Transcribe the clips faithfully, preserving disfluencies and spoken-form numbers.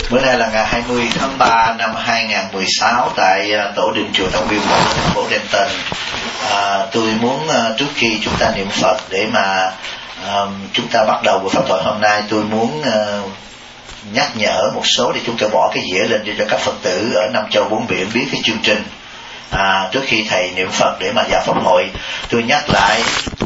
Bữa nay là ngày hai mươi tháng ba năm hai nghìn không trăm mười sáu tại tổ đình chùa Tông Biên một thành phố Denton. À, tôi muốn uh, trước khi chúng ta niệm Phật để mà uh, chúng ta bắt đầu buổi pháp thoại hôm nay, tôi muốn uh, nhắc nhở một số để chúng ta bỏ cái dĩa lên cho các Phật tử ở năm châu bốn biển biết cái chương trình. À, trước khi thầy niệm Phật để mà vào pháp hội, tôi nhắc lại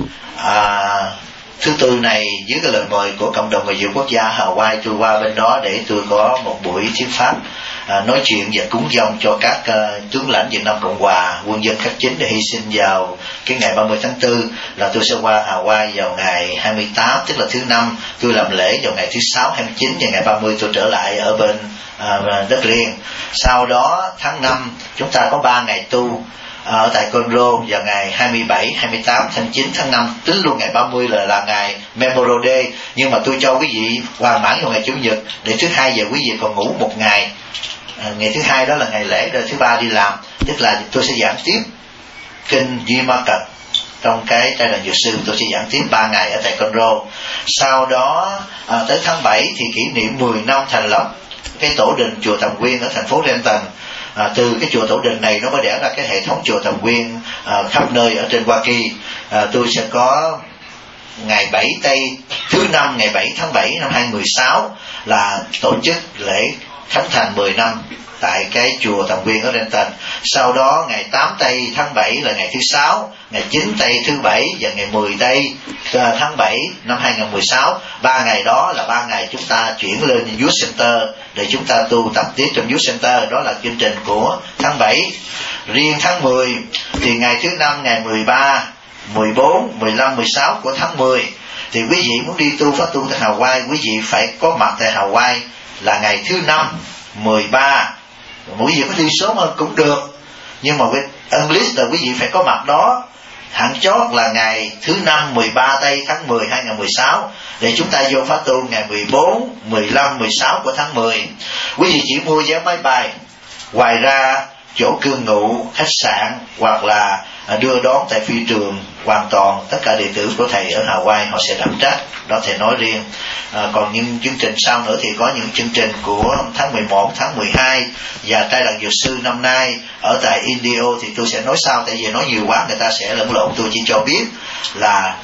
à, thứ tư này dưới cái lời mời của cộng đồng người Việt quốc gia Hawaii, tôi qua bên đó để tôi có một buổi thuyết pháp à, nói chuyện và cúng dông cho các uh, tướng lãnh Việt Nam Cộng Hòa, quân dân khắc chính để hy sinh vào cái ngày ba mươi tháng tư. Là tôi sẽ qua Hawaii vào ngày hai mươi tám, tức là thứ năm. Tôi làm lễ vào ngày thứ sáu hai mươi chín, và ngày ba mươi tôi trở lại ở bên uh, đất liền. Sau đó tháng năm chúng ta có ba ngày tu ở tại Conroe vào ngày hai mươi bảy, hai mươi tám tháng chín tháng năm, tính luôn ngày ba mươi là là ngày Memorial Day, nhưng mà tôi cho quý vị hoàn mãn vào ngày Chủ nhật để thứ hai giờ quý vị còn ngủ một ngày. À, ngày thứ hai đó là ngày lễ, rồi thứ ba đi làm, tức là tôi sẽ giảng tiếp kinh Duy Ma Cật trong cái trai đoàn dược sư. Tôi sẽ giảng tiếp ba ngày ở tại Conroe. Sau đó à, tới tháng bảy thì kỷ niệm mười năm thành lập cái tổ đình chùa Tầm Quyên ở thành phố Denton. À, từ cái chùa tổ đình này nó mới đẻ ra cái hệ thống chùa Tầm Quyên à, khắp nơi ở trên Hoa Kỳ. À, tôi sẽ có ngày bảy tây thứ năm ngày bảy tháng bảy năm hai nghìn không trăm mười sáu là tổ chức lễ khánh thành mười năm tại cái chùa Tầm Quyên ở Denton. Sau đó ngày tám tây tháng bảy là ngày thứ sáu, ngày chín tây thứ bảy và ngày mười tây tháng bảy năm hai nghìn không trăm mười sáu. Ba ngày đó là ba ngày chúng ta chuyển lên Youth Center để chúng ta tu tập tiếp trong Youth Center. Đó là chương trình của tháng bảy. Riêng tháng mười thì ngày thứ năm, ngày mười ba, mười bốn, mười lăm, mười sáu của tháng mười thì quý vị muốn đi tu pháp tu tại Hawaii, quý vị phải có mặt tại Hawaii là ngày thứ năm, mười ba. Quý vị có đi sớm hơn cũng được, nhưng mà với English là quý vị phải có mặt đó. Hạn chót là ngày thứ năm mười ba tây tháng mười hai nghìn không trăm mười sáu để chúng ta vô pháp tu ngày mười bốn, mười lăm, mười sáu của tháng mười. Quý vị chỉ mua vé máy bay, ngoài ra chỗ cư ngụ, khách sạn hoặc là đưa đón tại phi trường hoàn toàn tất cả đệ tử của thầy ở Hawaii họ sẽ đảm trách. Đó thầy nói riêng. À, còn những chương trình sau nữa thì có những chương trình của tháng mười một, tháng mười hai và trai đoàn dược sư năm nay ở tại Indio thì tôi sẽ nói sau, tại vì nói nhiều quá người ta sẽ lẫn lộn. Tôi chỉ cho biết là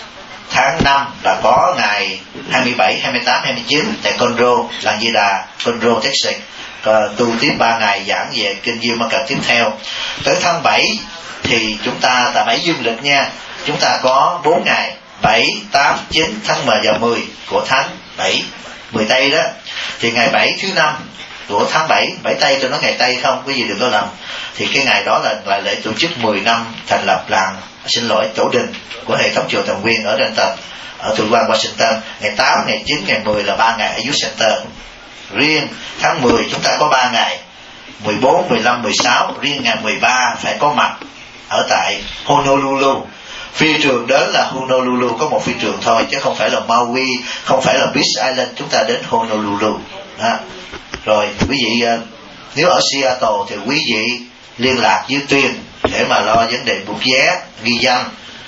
tháng năm là có ngày hai mươi bảy, hai mươi tám, hai mươi chín tại Conroe, làng Di Đà, Conroe, Texas. Tu tiếp ba ngày giảng về kinh Duy Ma Cật tiếp theo. Tới tháng bảy thì chúng ta tại bảy dương lịch nha, chúng ta có bốn ngày bảy, tám, chín tháng mười và mười của tháng bảy, mười tây đó. Thì ngày bảy thứ năm của tháng bảy, bảy tây tôi nói ngày tây không, quý vị đừng có lầm. Thì cái ngày đó là, là lễ tổ chức mười năm thành lập làng, xin lỗi, tổ đình của hệ thống chùa Tầm Quyên ở Denton, ở thủ quan Washington. Ngày tám, ngày chín, ngày mười là ba ngày ở Youth Center. Riêng tháng mười chúng ta có ba ngày, mười bốn, mười lăm, mười sáu. Riêng ngày mười ba phải có mặt ở tại Honolulu. Phi trường đến là Honolulu, có một phi trường thôi chứ không phải là Maui, không phải là Beach Island, chúng ta đến Honolulu đó. Rồi quý vị nếu ở Seattle thì quý vị liên lạc với Tuyên để mà lo vấn đề bút vé ghi danh.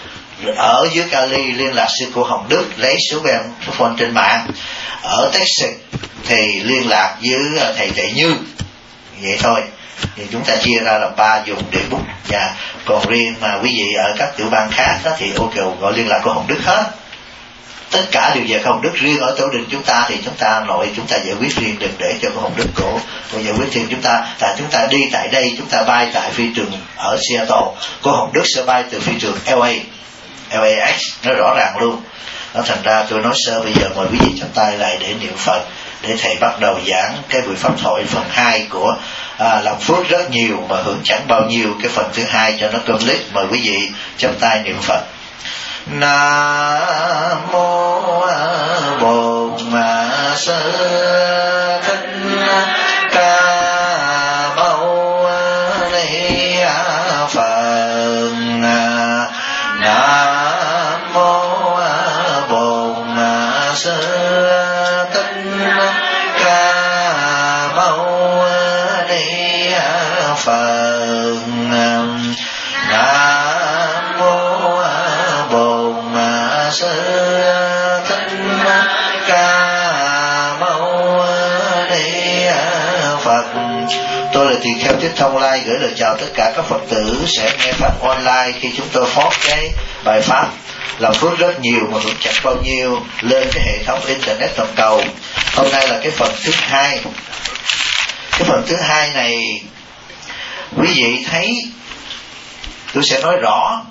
Ở dưới Cali liên lạc sư cô Hồng Đức lấy số phone trên mạng. Ở Texas thì liên lạc với thầy Trệ Như. Vậy thôi. Thì chúng ta chia ra là ba dùng để bút. Và còn riêng mà quý vị ở các tiểu bang khác đó thì ok gọi liên lạc của Hồng Đức hết. Tất cả đều về Hồng Đức. Riêng ở tổ đình chúng ta thì chúng ta nội chúng ta giải quyết riêng, đừng để cho cô Hồng Đức cổ cô giải quyết riêng chúng ta. Tại chúng ta đi tại đây, chúng ta bay tại phi trường ở Seattle, cô Hồng Đức sẽ bay từ phi trường L A, L A X, nó rõ ràng luôn. Nó thành ra tôi nói sơ bây giờ mời quý vị chắp tay lại để niệm Phật, để thầy bắt đầu giảng cái buổi pháp thoại phần hai của à, làm phước rất nhiều mà hưởng chẳng bao nhiêu. Cái phần thứ hai cho nó complete. Mời quý vị chắp tay niệm Phật. Nam mô Bổn Sư Thích Ca Mâu Ni Phật. Nam mô Bổn Sư Thích Ca Mâu Ni Phật. Nam mô Bổn Sư Thích Ca Mâu Tôi là tỳ kheo Thích Thông Lai gửi lời chào tất cả các Phật tử sẽ nghe pháp online khi chúng tôi post cái bài pháp làm phước rất nhiều mà cũng chẳng bao nhiêu lên cái hệ thống internet toàn cầu. Hôm nay là cái phần thứ hai. Cái phần thứ hai này quý vị thấy tôi sẽ nói rõ.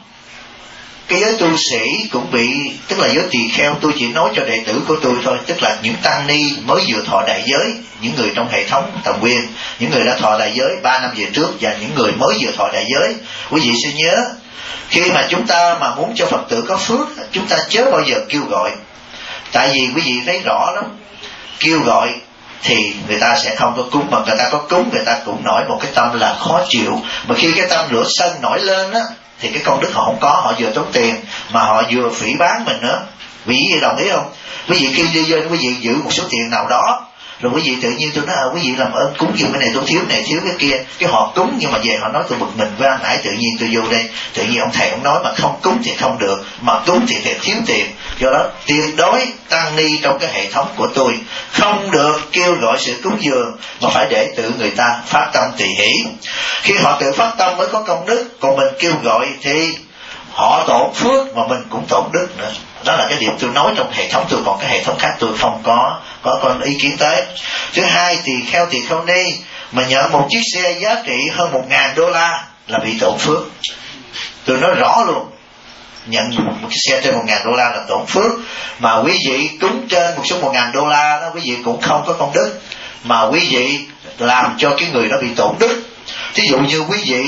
Cái giới tu sĩ cũng bị, tức là giới tỳ kheo, tôi chỉ nói cho đệ tử của tôi thôi, tức là những tăng ni mới vừa thọ đại giới, những người trong hệ thống Tầm Nguyên, những người đã thọ đại giới ba năm về trước và những người mới vừa thọ đại giới. Quý vị sẽ nhớ, khi mà chúng ta mà muốn cho Phật tử có phước, chúng ta chớ bao giờ kêu gọi. Tại vì quý vị thấy rõ lắm, kêu gọi thì người ta sẽ không có cúng, mà người ta có cúng người ta cũng nổi một cái tâm là khó chịu. Mà khi cái tâm lửa sân nổi lên á, thì cái công đức họ không có, họ vừa tốn tiền mà họ vừa phỉ báng mình nữa. Quý vị đồng ý không? Quý vị khi đi vô, quý vị giữ một số tiền nào đó, rồi quý vị tự nhiên tôi nói à, quý vị làm ơn cúng dùm cái này, tôi thiếu này thiếu cái kia, cái họ cúng nhưng mà về họ nói tôi bực mình với anh nãy, tự nhiên tôi vô đây, tự nhiên ông thầy ông nói mà không cúng thì không được, mà cúng thì thiệt thiếu tiền. Do đó tuyệt đối tăng ni trong cái hệ thống của tôi không được kêu gọi sự cúng dường, mà phải để tự người ta phát tâm tùy hỷ. Khi họ tự phát tâm mới có công đức, còn mình kêu gọi thì họ tổn phước mà mình cũng tổn đức nữa. Đó là cái điểm tôi nói trong hệ thống tôi, còn cái hệ thống khác tôi không có có con ý kiến tới. Thứ hai, tỳ kheo tỳ kheo ni mà nhận một chiếc xe giá trị hơn một ngàn đô la là bị tổn phước. Tôi nói rõ luôn, nhận một chiếc xe trên một ngàn đô la là tổn phước. Mà quý vị cúng trên một số một ngàn đô la đó, quý vị cũng không có công đức, mà quý vị làm cho cái người đó bị tổn đức. Thí dụ như quý vị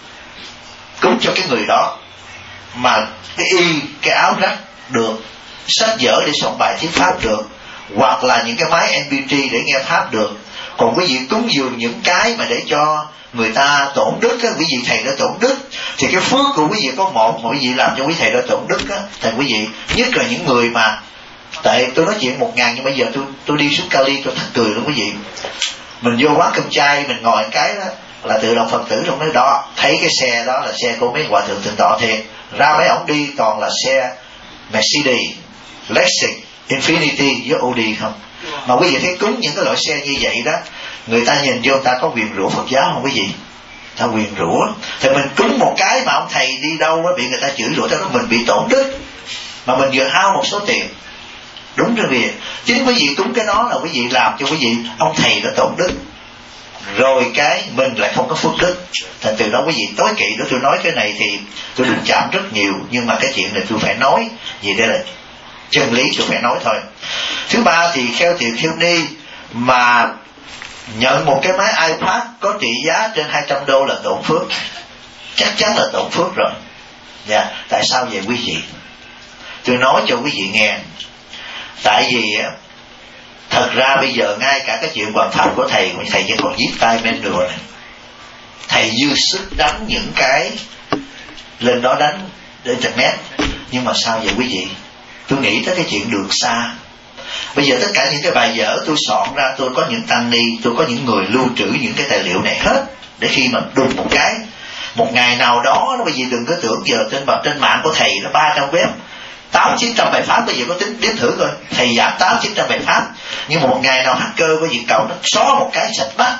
cúng cho cái người đó mà cái y, cái áo rách được, sách vở để soạn bài thuyết pháp được, hoặc là những cái máy em pê ba để nghe pháp được. Còn quý vị cúng dường những cái mà để cho người ta tổn đức á, quý vị thầy đã tổn đức, thì cái phước của quý vị có một, mà quý vị làm cho quý thầy đã tổn đức á, thì quý vị, nhất là những người mà, tại tôi nói chuyện một ngàn nhưng bây giờ tôi tôi đi xuống Cali tôi thắc cười lắm quý vị. Mình vô quán cơm chay mình ngồi cái đó là tự động Phật tử trong đó, đó thấy cái xe đó là xe của mấy hòa thượng thượng tọa thiệt, ra mấy ổng đi toàn là xe Mercedes, Lexus, Infinity với Audi không. Mà quý vị thấy cúng những cái loại xe như vậy đó, người ta nhìn vô người ta có quyền rủa Phật giáo không quý vị? Ta quyền rủa. Thì mình cúng một cái mà ông thầy đi đâu đó bị người ta chửi rủa, cho đó mình bị tổn đức, mà mình vừa hao một số tiền. Đúng rồi vì chính quý vị cúng cái đó là quý vị làm cho quý vị ông thầy đã tổn đức, rồi cái mình lại không có phước đức. Thành từ đó quý vị tối kỵ đó. Tôi nói cái này thì tôi đụng chạm rất nhiều, nhưng mà cái chuyện này tôi phải nói vì đây là chân lý, tôi phải nói thôi. Thứ ba thì kheo tỳ kheo ni mà nhận một cái máy iPad có trị giá trên hai trăm đô là tổn phước, chắc chắn là tổn phước rồi. Dạ, tại sao vậy quý vị? Tôi nói cho quý vị nghe. Tại vì thật ra bây giờ ngay cả cái chuyện hoàn pháp của thầy, thầy vẫn còn viết tay manual này. Thầy dư sức đánh những cái lên đó, đánh internet. Nhưng mà sao vậy quý vị? Tôi nghĩ tới cái chuyện đường xa. Bây giờ tất cả những cái bài vở tôi soạn ra, tôi có những tăng ni, tôi có những người lưu trữ những cái tài liệu này hết, để khi mà đùng một cái, một ngày nào đó, nó bây giờ đừng có tưởng giờ trên trên mạng của thầy nó ba trăm web, tám chín trăm bài pháp, bây giờ có tính đếm thử coi, thầy giảng tám chín trăm bài pháp, nhưng mà một ngày nào hacker có việc cầu nó xóa một cái sạch bắt,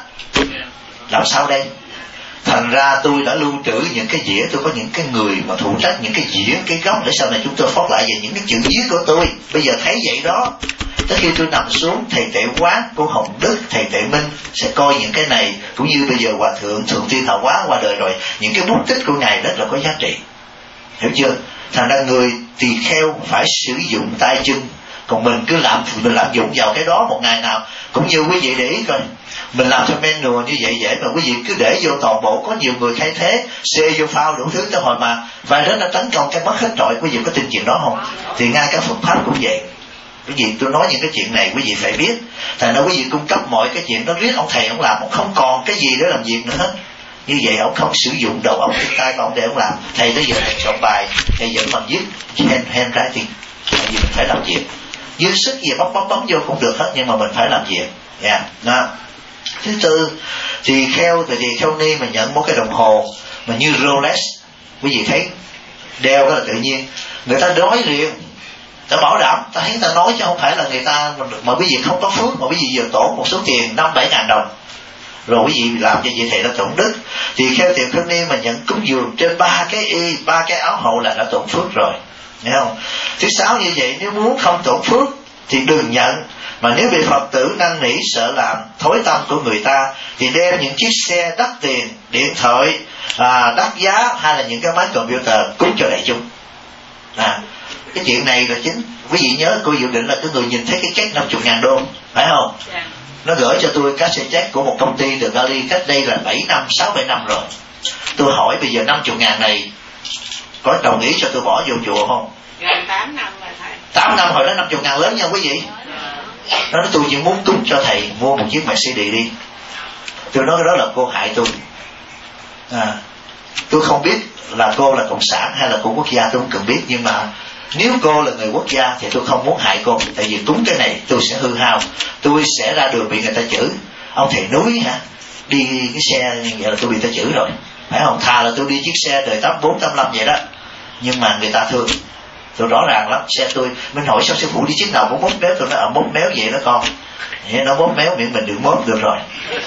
làm sao đây? Thành ra tôi đã lưu trữ những cái dĩa, tôi có những cái người mà phụ trách những cái dĩa, cái góc để sau này chúng tôi phát lại về những cái chữ viết của tôi. Bây giờ thấy vậy đó, tới khi tôi nằm xuống, thầy Tệ Quán, cô Hồng Đức, thầy Tệ Minh sẽ coi những cái này, cũng như bây giờ Hòa Thượng Thượng Tiên Thảo Hóa qua đời rồi, những cái bút tích của Ngài rất là có giá trị. Hiểu chưa? Thành ra người tỳ kheo phải sử dụng tay chân, còn mình cứ làm mình lạm dụng vào cái đó một ngày nào. Cũng như quý vị để ý coi, mình làm cho manual như vậy dễ, mà quý vị cứ để vô toàn bộ, có nhiều người khai thế xê vô phao đủ thứ, tới hồi mà vài đứa nó tấn công cái mất hết trọi. Quý vị có tin chuyện đó không? Thì ngay cả Phật pháp cũng vậy. Quý vị, tôi nói những cái chuyện này quý vị phải biết. Thành ra quý vị cung cấp mọi cái chuyện đó riết ông thầy ông làm, ông không còn cái gì để làm việc nữa hết. Như vậy ông không sử dụng đầu óc cái tay mà ông để ông làm. Thầy tới giờ thầy soạn bài, thầy vẫn còn viết hand, handwriting, tại vì mình phải làm việc. Dư sức gì bóc bóc bóc vô cũng được hết, nhưng mà mình phải làm việc. Yeah. Đó. Thứ tư, tỳ kheo thì tỳ kheo ni mà nhận một cái đồng hồ mà như Rolex, quý vị thấy đeo đó là tự nhiên người ta nói riêng, ta bảo đảm, ta thấy ta nói chứ không phải là người ta mà quý vị không có phước, mà quý vị vừa tổn một số tiền năm bảy ngàn đồng. rồi quý vị làm cho vị thầy đó tổn đức. Thì theo Tỳ Kheo Ni mà nhận cúng dường trên ba cái y, ba cái áo hậu là đã tổn phước rồi, nghe không? Thứ sáu như vậy, nếu muốn không tổn phước thì đừng nhận. Mà nếu bị Phật tử năn nỉ sợ làm thối tâm của người ta thì đem những chiếc xe đắt tiền, điện thoại à, đắt giá, hay là những cái máy computer cúng cho đại chúng. À, cái chuyện này là chính quý vị nhớ, cô Diệu Định là cái người nhìn thấy cái check năm mươi ngàn đô, phải không? Yeah. Nó gửi cho tôi các xe check của một công ty từ Gali cách đây là bảy năm, sáu bảy năm rồi. Tôi hỏi bây giờ năm mươi ngàn này có đồng ý cho tôi bỏ vô chùa không? Gần tám năm rồi thầy. tám năm hồi đó năm mươi ngàn lớn nha quý vị. Nó nói tôi chỉ muốn cúng cho thầy mua một chiếc Mercedes đi. Tôi nói cái đó là cô hại tôi. À, tôi không biết là cô là cộng sản hay là cô quốc gia, tôi không cần biết, nhưng mà nếu cô là người quốc gia thì tôi không muốn hại cô. Tại vì cúng cái này tôi sẽ hư hao, tôi sẽ ra đường bị người ta chửi. Ông thầy núi hả, đi cái xe vậy là tôi bị người ta chửi rồi, phải không? Thà là tôi đi chiếc xe đời tám bốn tám năm vậy đó, nhưng mà người ta thương tôi rõ ràng lắm. Xe tôi, mình hỏi sao sư phụ đi chiếc nào cũng mốt méo, tôi nói ở mốt méo vậy đó con, nó mốt méo miệng mình đừng mốt được rồi.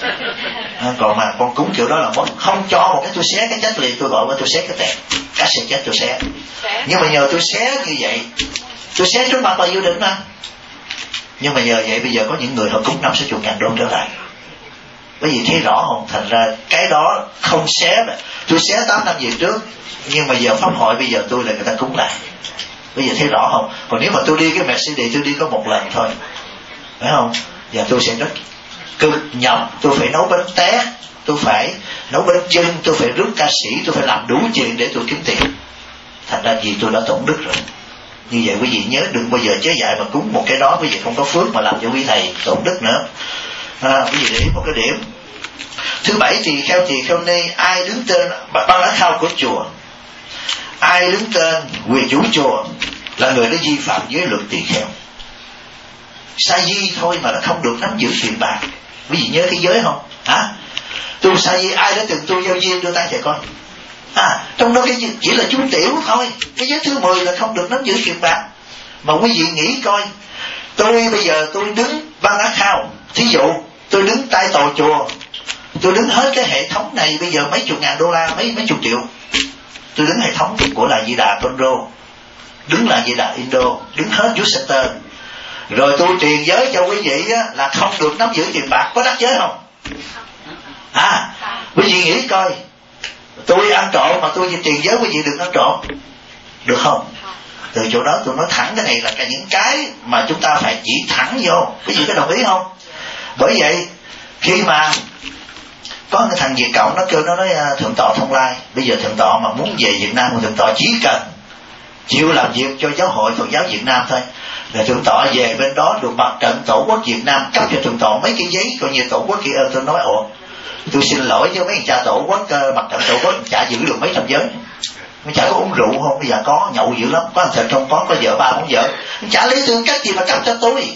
À, còn mà con cúng kiểu đó là mốt, không cho một cái tôi xé cái chết liền, tôi gọi qua tôi xé cái tẹt, cá xe chết tôi xé. Nhưng mà nhờ tôi xé như vậy, tôi xé trước mặt bà Diệu Định mà. Nhưng mà nhờ vậy bây giờ có những người họ cúng năm sáu chục ngàn đô trở lại. Bởi vì thấy rõ không? Thành ra cái đó không xé, tôi xé tám năm về trước, nhưng mà giờ pháp hội bây giờ tôi là người ta cúng lại. Bây giờ thấy rõ không? Còn nếu mà tôi đi cái Mercedes tôi đi có một lần thôi, phải không? Giờ tôi sẽ rất cực nhọc, tôi phải nấu bánh té, tôi phải nấu bánh chưng, tôi phải rước ca sĩ, tôi phải làm đủ chuyện để tôi kiếm tiền. Thành ra vì tôi đã tổn đức rồi. Như vậy quý vị nhớ đừng bao giờ chế dạy mà cúng một cái đó, quý vị không có phước mà làm cho quý thầy tổn đức nữa. À, quý vị để ý một cái điểm. Thứ bảy, tỳ kheo tỳ kheo ni ai đứng tên ban lá khao của chùa, ai đứng tên quyền chủ chùa là người đã vi phạm giới luật tỳ kheo. Sa di thôi mà nó không được nắm giữ tiền bạc. Quý vị nhớ cái giới không? Hả? Tu sa di ai đã từng tu giao duyên đưa tay trẻ con. À, trong đó cái chỉ là chú tiểu thôi. Cái giới thứ mười là không được nắm giữ tiền bạc. Mà quý vị nghĩ coi, tôi bây giờ tôi đứng ban lá khao, thí dụ tôi đứng tay tòa chùa, tôi đứng hết cái hệ thống này bây giờ mấy chục ngàn đô la, mấy mấy chục triệu. Tôi đứng hệ thống của là Di Đà Conro, đứng là Di Đà Indo, đứng hết Youth Center. Rồi tôi truyền giới cho quý vị á, là không được nắm giữ tiền bạc, có đắc giới không? À, quý vị nghĩ coi, tôi ăn trộm mà tôi truyền giới quý vị đừng ăn trộm, được không? Từ chỗ đó tôi nói thẳng cái này là cả những cái mà chúng ta phải chỉ thẳng vô. Quý vị có đồng ý không? Bởi vậy khi mà có cái thằng Việt Cộng nó kêu nó nói thượng tọa Thông Lai, bây giờ thượng tọa mà muốn về Việt Nam, thượng tọa chỉ cần chịu làm việc cho giáo hội Phật giáo Việt Nam thôi, là thượng tọa về bên đó được mặt trận Tổ quốc Việt Nam cấp cho thượng tọa mấy cái giấy coi như Tổ quốc kia. Tôi nói ủa, tôi xin lỗi với mấy người cha Tổ quốc, mặt trận Tổ quốc chả giữ được mấy trăm giới, nó chả có uống rượu không, bây giờ có nhậu dữ lắm, có thằng thịt không có, có vợ ba không vợ, chả lấy tư cách gì mà cấp cho tôi.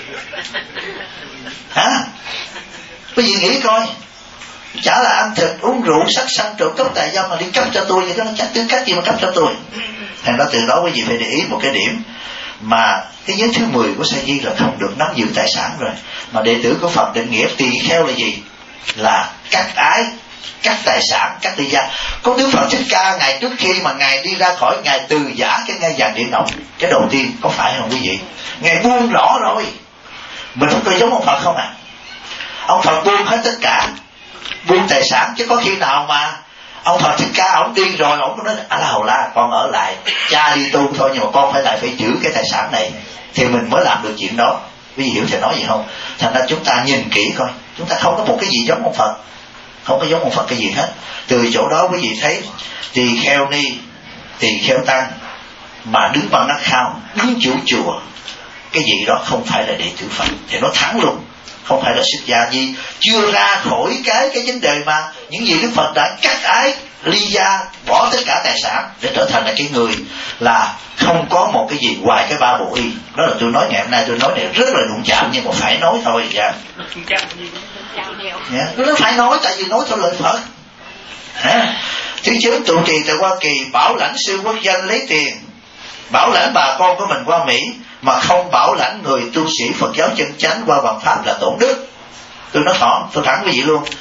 Hả? Quý vị nghĩ coi, chả là ăn thịt uống rượu sắc sanh trộm cắp tà dâm mà đi cấp cho tôi, vậy đó, nó chả tư cách gì mà cấp cho tôi. Thành ra từ đó quý vị phải để ý một cái điểm, mà cái giới thứ mười của Sa Di là không được nắm giữ tài sản rồi. Mà đệ tử của Phật định nghĩa tỳ kheo là gì? Là cắt ái, cắt tài sản, cắt đi gia. Có Đức Phật Thích Ca ngày trước khi mà ngài đi ra khỏi, ngài từ giả cái ngai vàng điện ngọc, cái đầu tiên có phải không quý vị? Ngài buông rõ rồi. Mình không có giống ông Phật không à? Ông Phật buông hết tất cả, buông tài sản, chứ có khi nào mà ông Phật Thích Ca ông đi rồi ông nói à la hầu la con ở lại, cha đi tu thôi nhưng mà con phải lại phải giữ cái tài sản này thì mình mới làm được chuyện đó. Quý vị hiểu thầy nói gì không? Thành ra chúng ta nhìn kỹ coi, chúng ta không có một cái gì giống ông Phật, không có giống ông Phật cái gì hết. Từ chỗ đó quý vị thấy tỳ kheo ni, tỳ kheo tăng mà đứng bằng nát khao, đứng chủ chùa, cái gì đó không phải là đệ tử Phật. Thì nó thẳng luôn, không phải là xuất gia gì, chưa ra khỏi cái cái vấn đề mà những gì Đức Phật đã cắt ái ly gia, bỏ tất cả tài sản để trở thành là cái người là không có một cái gì ngoài cái ba bộ y. Đó là tôi nói ngày hôm nay, tôi nói này rất là đụng chạm nhưng mà phải nói thôi. Dạ, yeah. Nó phải nói tại vì nói theo lời Phật. Hả? Thứ chín, trụ trì tại Hoa Kỳ bảo lãnh sư quốc danh lấy tiền, bảo lãnh bà con của mình qua Mỹ mà không bảo lãnh người tu sĩ Phật giáo chân chánh qua bằng pháp là tổn đức. Tôi nói thẳng, tôi thẳng với vị luôn.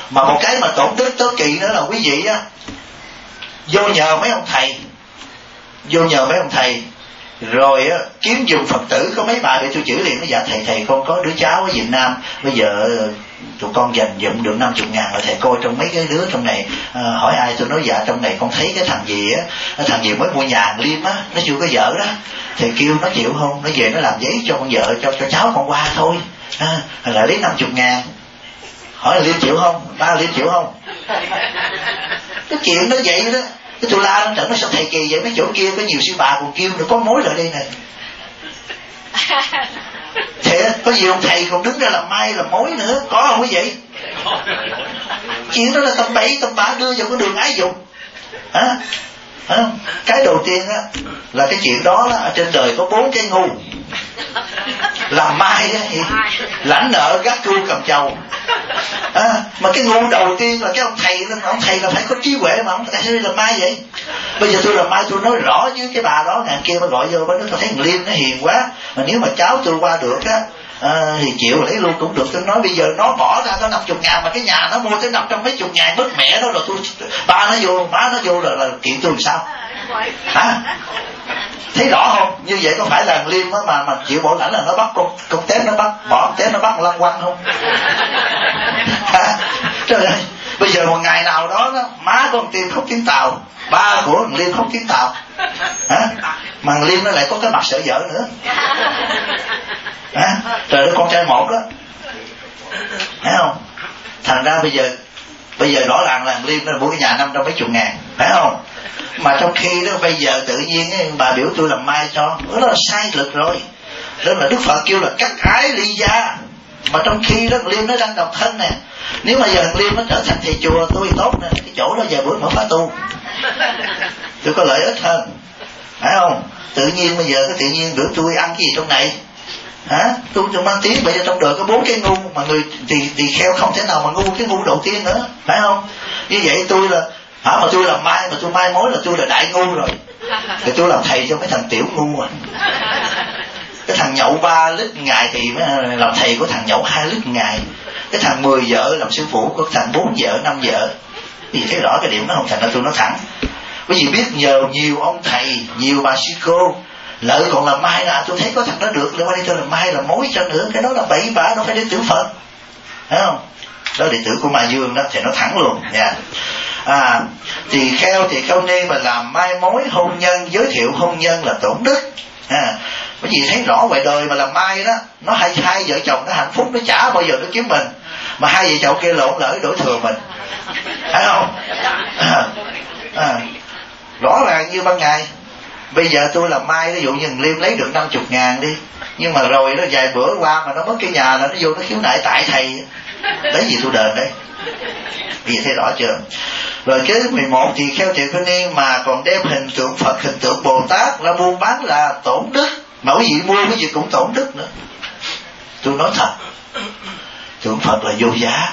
Mà một cái mà tổn đức tối kỵ nữa là quý vị á, vô nhờ mấy ông thầy, vô nhờ mấy ông thầy rồi á, kiếm dùng Phật tử. Có mấy bà bị tôi chửi liền, nó dạ thầy thầy con có đứa cháu ở Việt Nam, bây giờ tụi con dành dụm được năm chục ngàn là thầy coi trong mấy cái đứa trong này. À, hỏi ai? Tôi nói dạ trong này con thấy cái thằng gì á, thằng gì mới mua nhà hàng Liêm á, nó chưa có vợ đó, thầy kêu nó chịu không? Nó về nó làm giấy cho con vợ, cho cho cháu con qua thôi, à, lại lấy năm chục ngàn. Hỏi là Liêm chịu không? Ba Liêm chịu không? Cái chuyện nó vậy đó. Cái tôi la nó, nó sao thầy kỳ vậy? Mấy chỗ kia có nhiều sư bà còn kêu nữa, có mối lại đây nè. Thế có gì ông thầy còn đứng ra làm mai làm mối nữa, có không quý vị? Chuyện đó là tầm bậy tầm bạ đưa vào cái đường ái dục. À, à, cái đầu tiên á là cái chuyện đó, đó ở trên đời có bốn cái ngu. Làm mai á thì lãnh nợ gác cưu cầm chầu. À, mà cái ngu đầu tiên là cái ông thầy, ông thầy là phải có trí huệ mà ông tại sao đi làm mai vậy? Bây giờ tôi làm mai tôi nói rõ với cái bà đó, ngàn kia mà gọi vô, nó thấy thằng Liêm nó hiền quá, mà nếu mà cháu tôi qua được á, à, thì chịu lấy luôn cũng được. Tôi nói bây giờ nó bỏ ra có năm chục ngàn mà cái nhà nó mua tới năm trăm mấy chục ngàn, mất mẹ nó rồi, tôi ba nó vô má nó vô là, là kiện tôi làm sao? Hả? Thấy rõ không? Như vậy có phải là Liêm mà mà chịu bỏ lãnh là nó bắt con con tép nó bắt bỏ con tép nó bắt lăng quăng không? Hả? Trời ơi, bây giờ một ngày nào đó, đó má con Liêm khóc tiếng Tàu, ba của thằng Liêm khóc tiếng Tàu. Hả? Mà thằng Liêm nó lại có cái mặt sợ vợ nữa. Hả? Trời ơi, con trai một đó, thấy không? Thành ra bây giờ bây giờ rõ ràng là thằng Liêm nó mua cái nhà năm trăm mấy chục ngàn, phải không? Mà trong khi đó bây giờ tự nhiên ấy, bà biểu tôi làm mai cho, đó là sai lực rồi. Đó là Đức Phật kêu là cắt ái ly gia. Mà trong khi đó thằng Liêm nó đang độc thân nè. Nếu mà giờ thằng Liêm nó trở thành thầy chùa tôi tốt nè, cái chỗ đó vài bữa mở khóa tu, tôi có lợi ích hơn, phải không? Tự nhiên bây giờ cái tự nhiên biểu tôi ăn cái gì trong này? Hả? Tôi tôi mang tiếng bây giờ trong đời có bốn cái ngu mà người thì thì kheo không thể nào mà ngu cái ngu đầu tiên nữa, phải không? Như vậy tôi là hả, mà tôi làm mai mà tôi mai mối là tôi là đại ngu rồi, thì tôi làm thầy cho mấy thằng tiểu ngu à. Cái thằng nhậu ba lít ngày thì làm thầy của thằng nhậu hai lít ngày. Cái thằng mười vợ làm sư phụ của thằng bốn vợ năm vợ. Vì thấy rõ cái điểm đó không? Thành ra tôi nói thẳng, quý vị biết nhờ nhiều ông thầy, nhiều bà sư cô, lợi còn làm mai là tôi thấy có thằng đó được, lên qua đây tôi làm mai là mối cho nữa. Cái đó là bậy bạ, nó phải đến tử Phật, thấy không? Đó đệ tử của Ma Dương đó, thì nó thẳng luôn nha. À, thì kheo thì kheo ni mà làm mai mối hôn nhân, giới thiệu hôn nhân là tổn đức. À, bởi vì thấy rõ ngoài đời mà làm mai đó, nó hai hai vợ chồng nó hạnh phúc, nó chả bao giờ nó kiếm mình, mà hai vợ chồng kia lộn lỡ đổi thừa mình, phải không? À, à, rõ ràng như ban ngày. Bây giờ tôi làm mai, ví dụ như Liêm lấy được năm chục ngàn đi, nhưng mà rồi nó vài bữa qua mà nó mất cái nhà là nó vô nó khiếu nại tại thầy, lấy gì tôi đền đấy. Bây giờ thấy rõ chưa? Rồi cái mười một thì kheo tỳ kheo ni mà còn đem hình tượng Phật, hình tượng Bồ Tát ra buôn bán là tổn đức. Mà quý vị mua quý vị cũng tổn đức nữa. Tôi nói thật, tượng Phật là vô giá.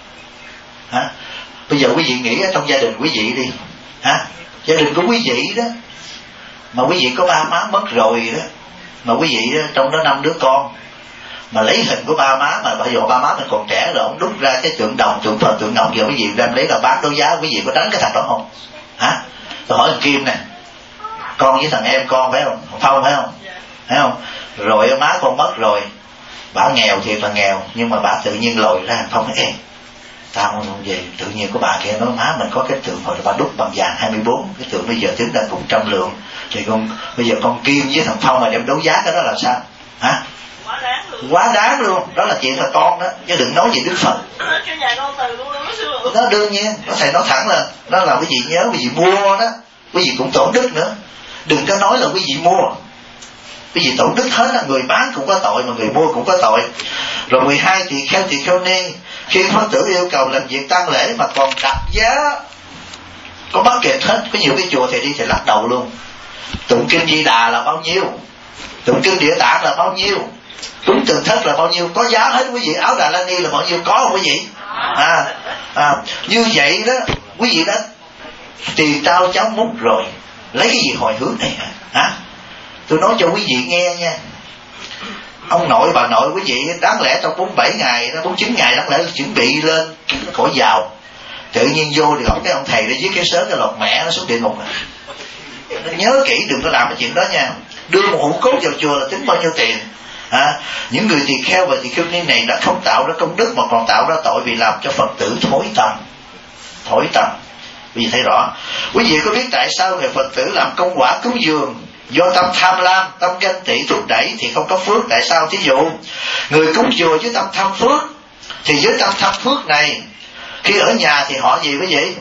Hả? Bây giờ quý vị nghĩ ở trong gia đình quý vị đi, hả? Gia đình của quý vị đó, mà quý vị có ba má mất rồi đó, mà quý vị đó, trong đó năm đứa con, mà lấy hình của ba má, mà bây giờ ba má mình còn trẻ rồi, ông đúc ra cái tượng đồng, tượng Phật, tượng ngọc, giờ quý vị đem lấy là bán đấu giá, quý vị có đánh cái thằng đó không? Hả? Tôi hỏi thằng Kim nè, con với thằng em con phải không? Thằng Phong phải không? Phải không? Rồi má con mất rồi, bà nghèo thiệt là nghèo, nhưng mà bà tự nhiên lòi ra thằng Phong nói, ê, tao không về, tự nhiên của bà kia nói má mình có cái tượng Phật, bà đúc bằng vàng hai mươi bốn, cái tượng bây giờ tính là cũng trăm lượng, thì con bây giờ con Kim với thằng Phong mà đem đấu giá cái đó là sao? Hả? Quá đáng luôn. Quá đáng luôn. Đó là chuyện là con đó, chứ đừng nói gì Đức Phật. Cái nhà con từ luôn đó. Đó đương nhiên, nó thầy nói thẳng là đó là quý vị nhớ, quý vị mua đó, quý vị cũng tổn đức nữa. Đừng có nói là quý vị mua, quý vị tổn đức hết á, người bán cũng có tội mà người mua cũng có tội. Rồi mười hai thì kheo tỳ kheo ni, khi Phật tử yêu cầu làm việc tang lễ mà còn đặt giá, có bắt kịp hết. Có nhiều cái chùa thì đi thì lắc đầu luôn. Tụng kinh Di Đà là bao nhiêu, tụng kinh Địa Tạng là bao nhiêu, cúng tượng thất là bao nhiêu, có giá hết quý vị. Áo Đà La Ni là bao nhiêu, có không quý vị? À, à, như vậy đó quý vị đó tỳ trao cháo múc rồi, lấy cái gì hồi hướng này hả? À, tôi nói cho quý vị nghe nha, Ông nội bà nội quý vị đáng lẽ trong bốn mươi bảy ngày đó, bốn mươi chín ngày đáng lẽ chuẩn bị lên khỏi giàu, tự nhiên vô thì ông cái ông thầy để viết cái sớ cái lọt mẹ nó xuống địa ngục. Nó nhớ kỹ đừng có làm cái chuyện đó nha. Đưa một hũ cốt vào chùa là tính bao nhiêu tiền. À, những người tỳ kheo và tỳ kheo ni này đã không tạo ra công đức mà còn tạo ra tội vì làm cho Phật tử thối tâm. Thối tâm. Quý vị thấy rõ. Quý vị có biết tại sao người Phật tử làm công quả cúng dường do tâm tham lam, tâm ganh tị thúc đẩy thì không có phước? Tại sao? Thí dụ người cúng dường với tâm tham phước, thì với tâm tham phước này khi ở nhà thì họ gì quý vị?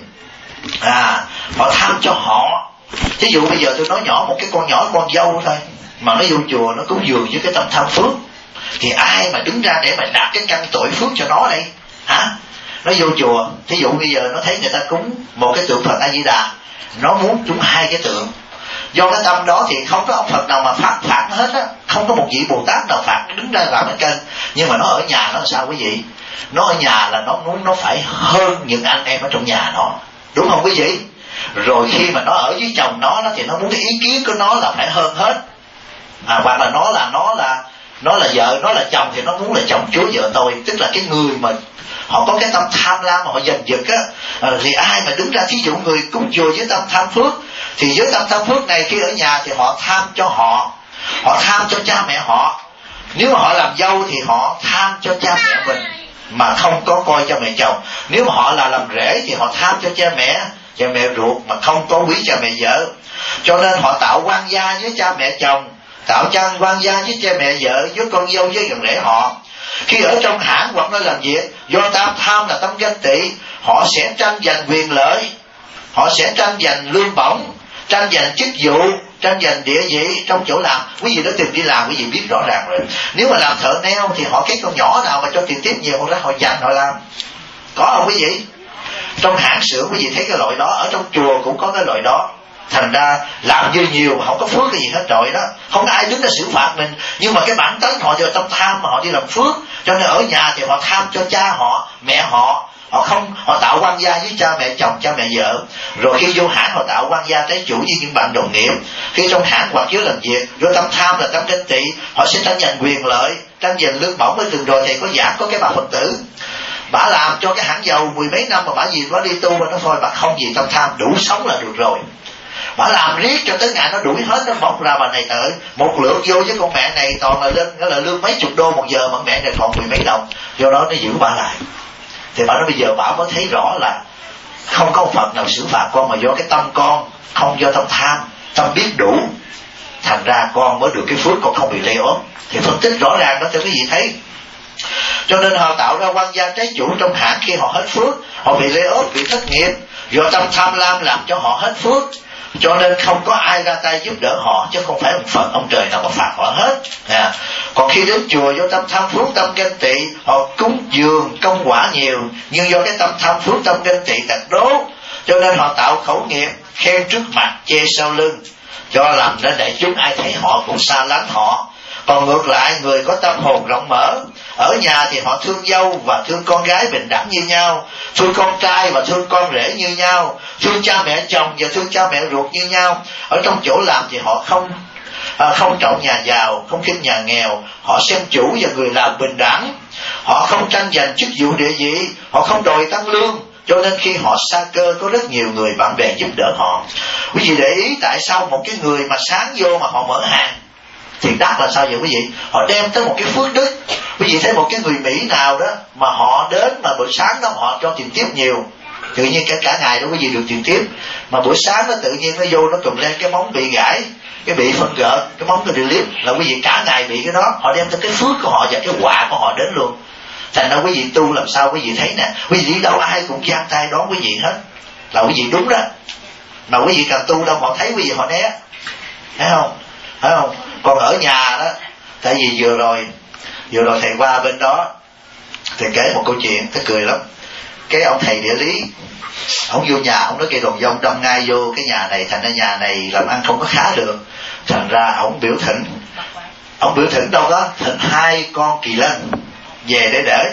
À, họ tham cho họ. Thí dụ bây giờ tôi nói nhỏ một cái con nhỏ con dâu thôi, mà nó vô chùa nó cúng dường với cái tâm tham phước, thì ai mà đứng ra để mà đạt cái căn tội phước cho nó đây? Hả? Nó vô chùa, thí dụ bây giờ nó thấy người ta cúng một cái tượng Phật A Di Đà, nó muốn cúng hai cái tượng. Do cái tâm đó thì không có ông Phật nào mà phát phạt nó hết á, không có một vị Bồ Tát nào phạt đứng ra làm cái kênh. Nhưng mà nó ở nhà nó làm sao quý vị? Nó ở nhà là nó muốn nó phải hơn những anh em ở trong nhà nó, đúng không quý vị? Rồi khi mà nó ở với chồng nó, nó thì nó muốn cái ý kiến của nó là phải hơn hết. À, hoặc là nó là nó là nó là vợ, nó là chồng thì nó muốn là chồng chúa vợ tôi. Tức là cái người mà họ có cái tâm tham lam mà họ giành giật á, à, thì ai mà đứng ra, thí dụ người cúng chùa với tâm tham phước, thì với tâm tham phước này khi ở nhà thì họ tham cho họ, họ tham cho cha mẹ họ. Nếu mà họ làm dâu thì họ tham cho cha mẹ mình mà không có coi cho mẹ chồng. Nếu mà họ là làm rể thì họ tham cho cha mẹ, cha mẹ ruột mà không có quý cha mẹ vợ. Cho nên họ tạo quan gia với cha mẹ chồng, tạo cha quan gia với cha mẹ vợ, với con dâu với gần rể họ. Khi ở trong hãng hoặc nơi làm việc, do tam tham là tâm ganh tị, họ sẽ tranh giành quyền lợi, họ sẽ tranh giành lương bổng, tranh giành chức vụ, tranh giành địa vị trong chỗ làm. Quý vị đã từng đi làm, quý vị biết rõ ràng rồi. Nếu mà làm thợ neo thì họ cái con nhỏ nào mà cho tiền tiếp nhiều, họ giành họ làm. Có không quý vị? Trong hãng xưởng quý vị thấy cái loại đó, ở trong chùa cũng có cái loại đó. Thành ra làm như nhiều mà không có phước cái gì hết rồi đó. Không ai đứng ra xử phạt mình, nhưng mà cái bản tánh họ đều tâm tham mà họ đi làm phước. Cho nên ở nhà thì họ tham cho cha họ, mẹ họ. Họ không, họ tạo quan gia với cha mẹ chồng, cha mẹ vợ. Rồi khi vô hãng họ tạo quan gia trái chủ với những bạn đồng nghiệp. Khi trong hãng hoặc dưới làm việc, do tâm tham là tâm ganh tị, họ sẽ tranh giành quyền lợi, tranh giành lương bổng. Với từng rồi thầy có giảng có cái bà Phật tử, bà làm cho cái hãng dầu mười mấy năm mà bà gì bà đi tu mà nó thôi, bà không gì tâm tham, đủ sống là được rồi. Bà làm riết cho tới ngày nó đuổi hết, nó bóc ra bà này tới một lượt vô với con mẹ này toàn là lên nó là lương mấy chục đô một giờ mà mẹ này còn mười mấy đồng. Do đó nó giữ bà lại. Thì bà nói bây giờ bà mới thấy rõ là không có Phật nào xử phạt con, mà do cái tâm con, không do tâm tham, tâm biết đủ, thành ra con mới được cái phước, con không bị lây ốm. Thì phân tích rõ ràng đó cho quý vị thấy. Cho nên họ tạo ra quan gia trái chủ trong hãng, khi họ hết phước, họ bị lây ốm, bị thất nghiệp, do tâm tham lam làm cho họ hết phước. Cho nên không có ai ra tay giúp đỡ họ, chứ không phải ông Phật, ông trời nào mà phạt họ hết. À, còn khi đến chùa do tâm tham phước, tâm ganh tị, họ cúng dường công quả nhiều, nhưng do cái tâm tham phước, tâm ganh tị tật đố, cho nên họ tạo khẩu nghiệp, khen trước mặt, chê sau lưng, cho làm nên đại chúng ai thấy họ cũng xa lánh họ. Còn ngược lại, người có tâm hồn rộng mở, ở nhà thì họ thương dâu và thương con gái bình đẳng như nhau, thương con trai và thương con rể như nhau, thương cha mẹ chồng và thương cha mẹ ruột như nhau. Ở trong chỗ làm thì họ không à, không trọng nhà giàu, không khinh nhà nghèo, họ xem chủ và người làm bình đẳng, họ không tranh giành chức vụ địa vị, họ không đòi tăng lương. Cho nên khi họ sa cơ có rất nhiều người bạn bè giúp đỡ họ. Quý vị để ý tại sao một cái người mà sáng vô mà họ mở hàng thì đắt là sao vậy quý vị? Họ đem tới một cái phước đức. Quý vị thấy một cái người Mỹ nào đó mà họ đến mà buổi sáng đó họ cho tiền tiếp nhiều, tự nhiên cả cả ngày đó quý vị được tiền tiếp, mà buổi sáng nó tự nhiên nó vô nó cầm lên cái móng bị gãy, cái bị phân gợt, cái móng cái delete, là quý vị cả ngày bị cái đó. Họ đem tới cái phước của họ và cái quả của họ đến luôn. Thành ra quý vị tu làm sao quý vị thấy nè, quý vị đâu ai cũng giang tay đón quý vị hết, là quý vị đúng đó. Mà quý vị càng tu đâu họ thấy quý vị họ né, thấy không? Thấy không? Còn ở nhà đó, tại vì vừa rồi vừa rồi thầy qua bên đó, thầy kể một câu chuyện thầy cười lắm. Cái ông thầy địa lý, ông vô nhà, ông nói cây đồn dông đâm ngay vô cái nhà này, thành ra nhà này làm ăn không có khá được. Thành ra ông biểu thỉnh, ông biểu thỉnh đâu đó thỉnh hai con kỳ lân về để để.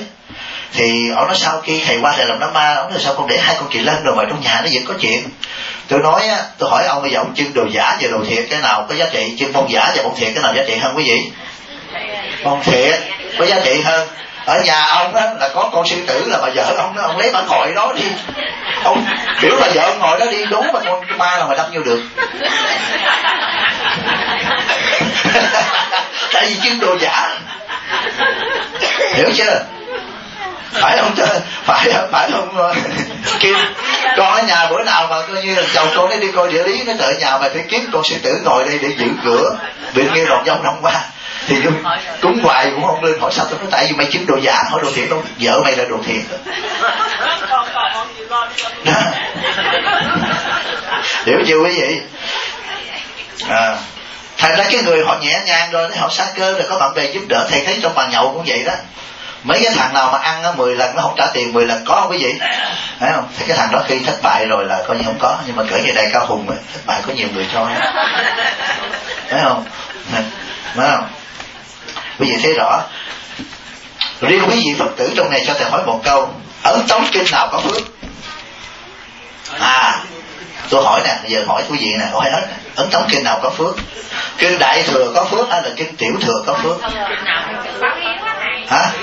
Thì ông nói sau khi thầy qua thầy làm đám ma, ông nói sao con để hai con kỳ lân rồi mà trong nhà nó vẫn có chuyện. Tôi nói á, tôi hỏi ông bây giờ ông trưng đồ giả và đồ thiệt cái nào có giá trị, trưng bông giả và bông thiệt cái nào giá trị hơn quý vị? Con thiệt có giá trị hơn. Ở nhà ông đó là có con sư tử là bà vợ ông đó, ông lấy bà ngồi đó đi, ông biểu bà vợ ngồi đó đi, đố mà con ma là mà đâm vô được. Tại vì kiếm đồ giả, hiểu chưa? Phải không? Phải phải không? Kim con ở nhà bữa nào mà coi như là chồng con nó đi coi địa lý, nó đợi nhà mà phải kiếm con sư tử ngồi đây để giữ cửa, bị nghe đòn dông đông qua thì cúng hoài cũng không lên. Hỏi sao tôi nói tại vì mày kiếm đồ giả. Hỏi đồ thiệt đâu? Vợ mày là đồ thiệt đó. Hiểu chưa quý vị? À, thành ra cái người họ nhẹ nhàng rồi, họ sa cơ rồi có bạn bè giúp đỡ. Thầy thấy trong bàn nhậu cũng vậy đó. Mấy cái thằng nào mà ăn á mười lần nó không trả tiền mười lần, có không quý vị? Thấy không? Thì cái thằng đó khi thất bại rồi là coi như không có. Nhưng mà cỡ như Đại Cao Hùng ấy, thất bại có nhiều người cho. Thấy không? Thấy không? Quý vị thấy rõ. Riêng quý vị Phật tử trong này cho thầy hỏi một câu: ấn tống kinh nào có phước? À, tôi hỏi nè, giờ hỏi quý vị nè, hỏi hết. Ấn tống kinh nào có phước? Kinh Đại Thừa có phước hay là kinh Tiểu Thừa có phước? Hả?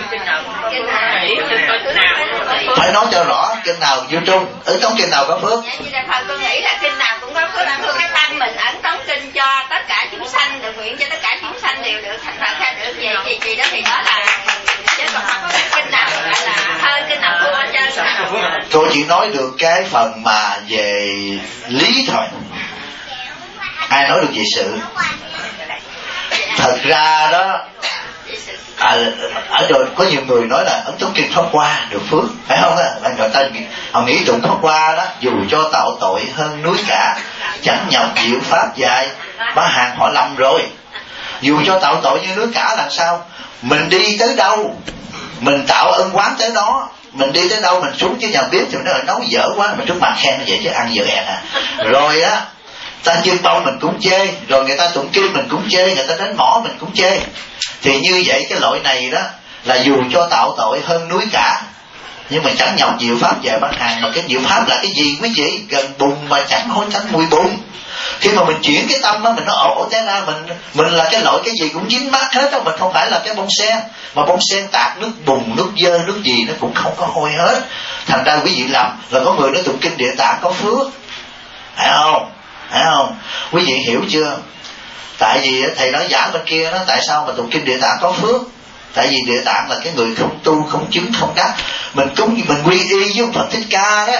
Phải nói cho rõ kinh nào vô trung, ấn tống kinh nào có phước? Tôi nghĩ là kinh nào cũng có phước. Thưa cái tâm mình ấn tống kinh cho tất cả chúng sanh, được nguyện cho tất cả chúng sanh đều được thành Phật hay được về gì gì đó thì đó là, chứ còn không có kinh nào là hơn kinh nào thua hết trơn. Tôi chỉ nói được cái phần mà về lý thôi, ai nói được về sự. Thật ra đó, à, ở rồi có nhiều người nói là ấn tống kinh thoát qua được phước, phải không á? Người ta họ nghĩ tụng thoát qua đó, dù cho tạo tội hơn núi cả, chẳng nhập diệu pháp dài, bá hàng họ lầm rồi. Dù cho tạo tội như núi cả làm sao? Mình đi tới đâu, mình tạo ân quán tới đó. Mình đi tới đâu mình xuống chứ nhà bếp thì nó nấu dở quá, mình trước mặt khen nó vậy chứ ăn dở ẹn à. Rồi á, ta chiên bông mình cũng chê, rồi người ta tụng kinh mình cũng chê, người ta đánh mỏ mình cũng chê. Thì như vậy cái loại này đó là dù cho tạo tội hơn núi cả, nhưng mà chẳng nhọc diệu pháp về bán hàng. Mà cái diệu pháp là cái gì quý vị? Gần bùn mà chẳng hôi tanh mùi bùn. Khi mà mình chuyển cái tâm đó, mình nói ồ thế ra mình mình là cái loại cái gì cũng dính mát hết đó. Mình không phải là cái bông sen, mà bông sen tạt nước bùn, nước dơ, nước gì nó cũng không có hôi hết. Thành ra quý vị làm là có người nói tụng kinh Địa Tạng có phước, phải không? Phải không? Quý vị hiểu chưa? Tại vì thầy nói giả bên kia đó, tại sao mà tụng kinh Địa Tạng có phước? Tại vì Địa Tạng là cái người không tu, không chứng, không đắc. Mình cúng, mình quy y với Phật Thích Ca đó,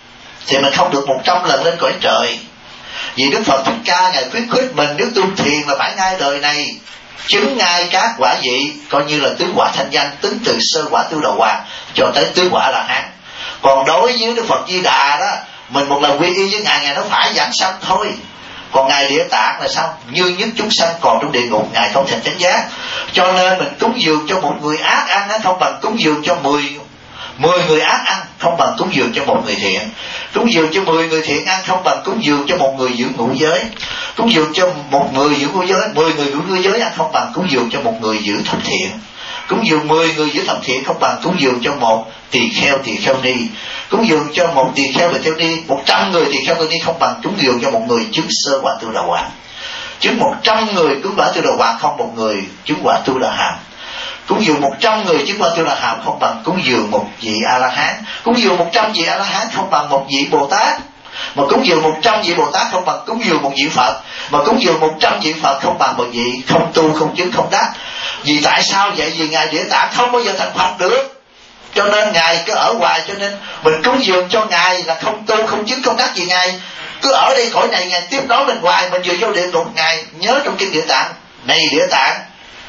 thì mình không được một trăm lần lên cõi trời. Vì Đức Phật Thích Ca ngài khuyến khích mình nếu tu thiền là phải ngay đời này chứng ngay các quả vị, coi như là tứ quả thanh danh, tính từ sơ quả tư đầu hoàng cho tới tứ quả là hán. Còn đối với Đức Phật Di Đà đó, mình một lần quy y với ngài, ngài nó phải giảng sanh thôi. Còn ngài Địa Tạng là sao? Như nhất chúng sanh còn trong địa ngục, ngài không thành chánh giác. Cho nên mình cúng dường cho một người ác ăn không bằng cúng dường cho mười mười người ác ăn, không bằng cúng dường cho một người thiện. Cúng dường cho mười người thiện ăn không bằng cúng dường cho một người giữ ngũ giới. Cúng dường cho một người giữ ngũ giới, mười người giữ ngũ giới ăn không bằng cúng dường cho một người giữ thập thiện. Cúng dường mười người giữ thập thiện không bằng cúng dường cho một tỳ kheo tỳ kheo ni. Cúng dường cho một tỳ kheo tỳ kheo ni, một trăm người tỳ kheo tỳ kheo ni không bằng cúng dường cho một người chứng sơ quả tu đà hoàng. Chứng một trăm người chứng quả tu đà hoàng không một người chứng quả tu đà hàm. Cúng dường một trăm người chứng quả tu đà hàm không bằng cúng dường một vị A La Hán. Cúng dường một trăm vị A La Hán không bằng một vị Bồ Tát. Mà cúng dường một trăm vị Bồ Tát không bằng cúng dường một vị Phật. Mà cúng dường một trăm vị Phật không bằng một vị không tu, không chứng, không đắc. Vì tại sao vậy? Vì ngài Địa Tạng không bao giờ thành Phật được, cho nên ngài cứ ở hoài. Cho nên mình cúng dường cho ngài là không tu, không chứng, không đắc gì. Ngài cứ ở đây cõi này, ngài tiếp đón mình hoài. Mình vừa vô địa ngục, ngài nhớ trong kinh Địa Tạng: này Địa Tạng,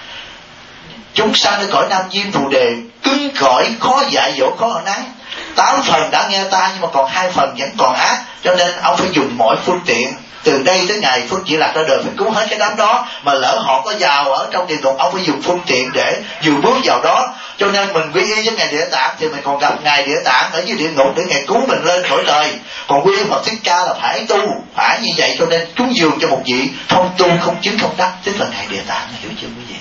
chúng sanh ở cõi Nam Diêm Phù Đề cứng cỏi, khó dạy dỗ, khó ở nắng. Tám phần đã nghe ta, nhưng mà còn hai phần vẫn còn ác. Cho nên ông phải dùng mọi phương tiện từ đây tới ngày Phước Chỉ Lạc ra đời, phải cứu hết cái đám đó. Mà lỡ họ có vào ở trong địa ngục, ông phải dùng phương tiện để vừa bước vào đó. Cho nên mình quy y với ngài Địa Tạng thì mình còn gặp ngài Địa Tạng ở dưới địa ngục để ngài cứu mình lên cõi đời. Còn quy y Phật Thích Ca là phải tu, phải như vậy. Cho nên cúng dường cho một vị không tu, không chứng, không đắc, tức là ngài Địa Tạng. Hiểu chưa quý vị?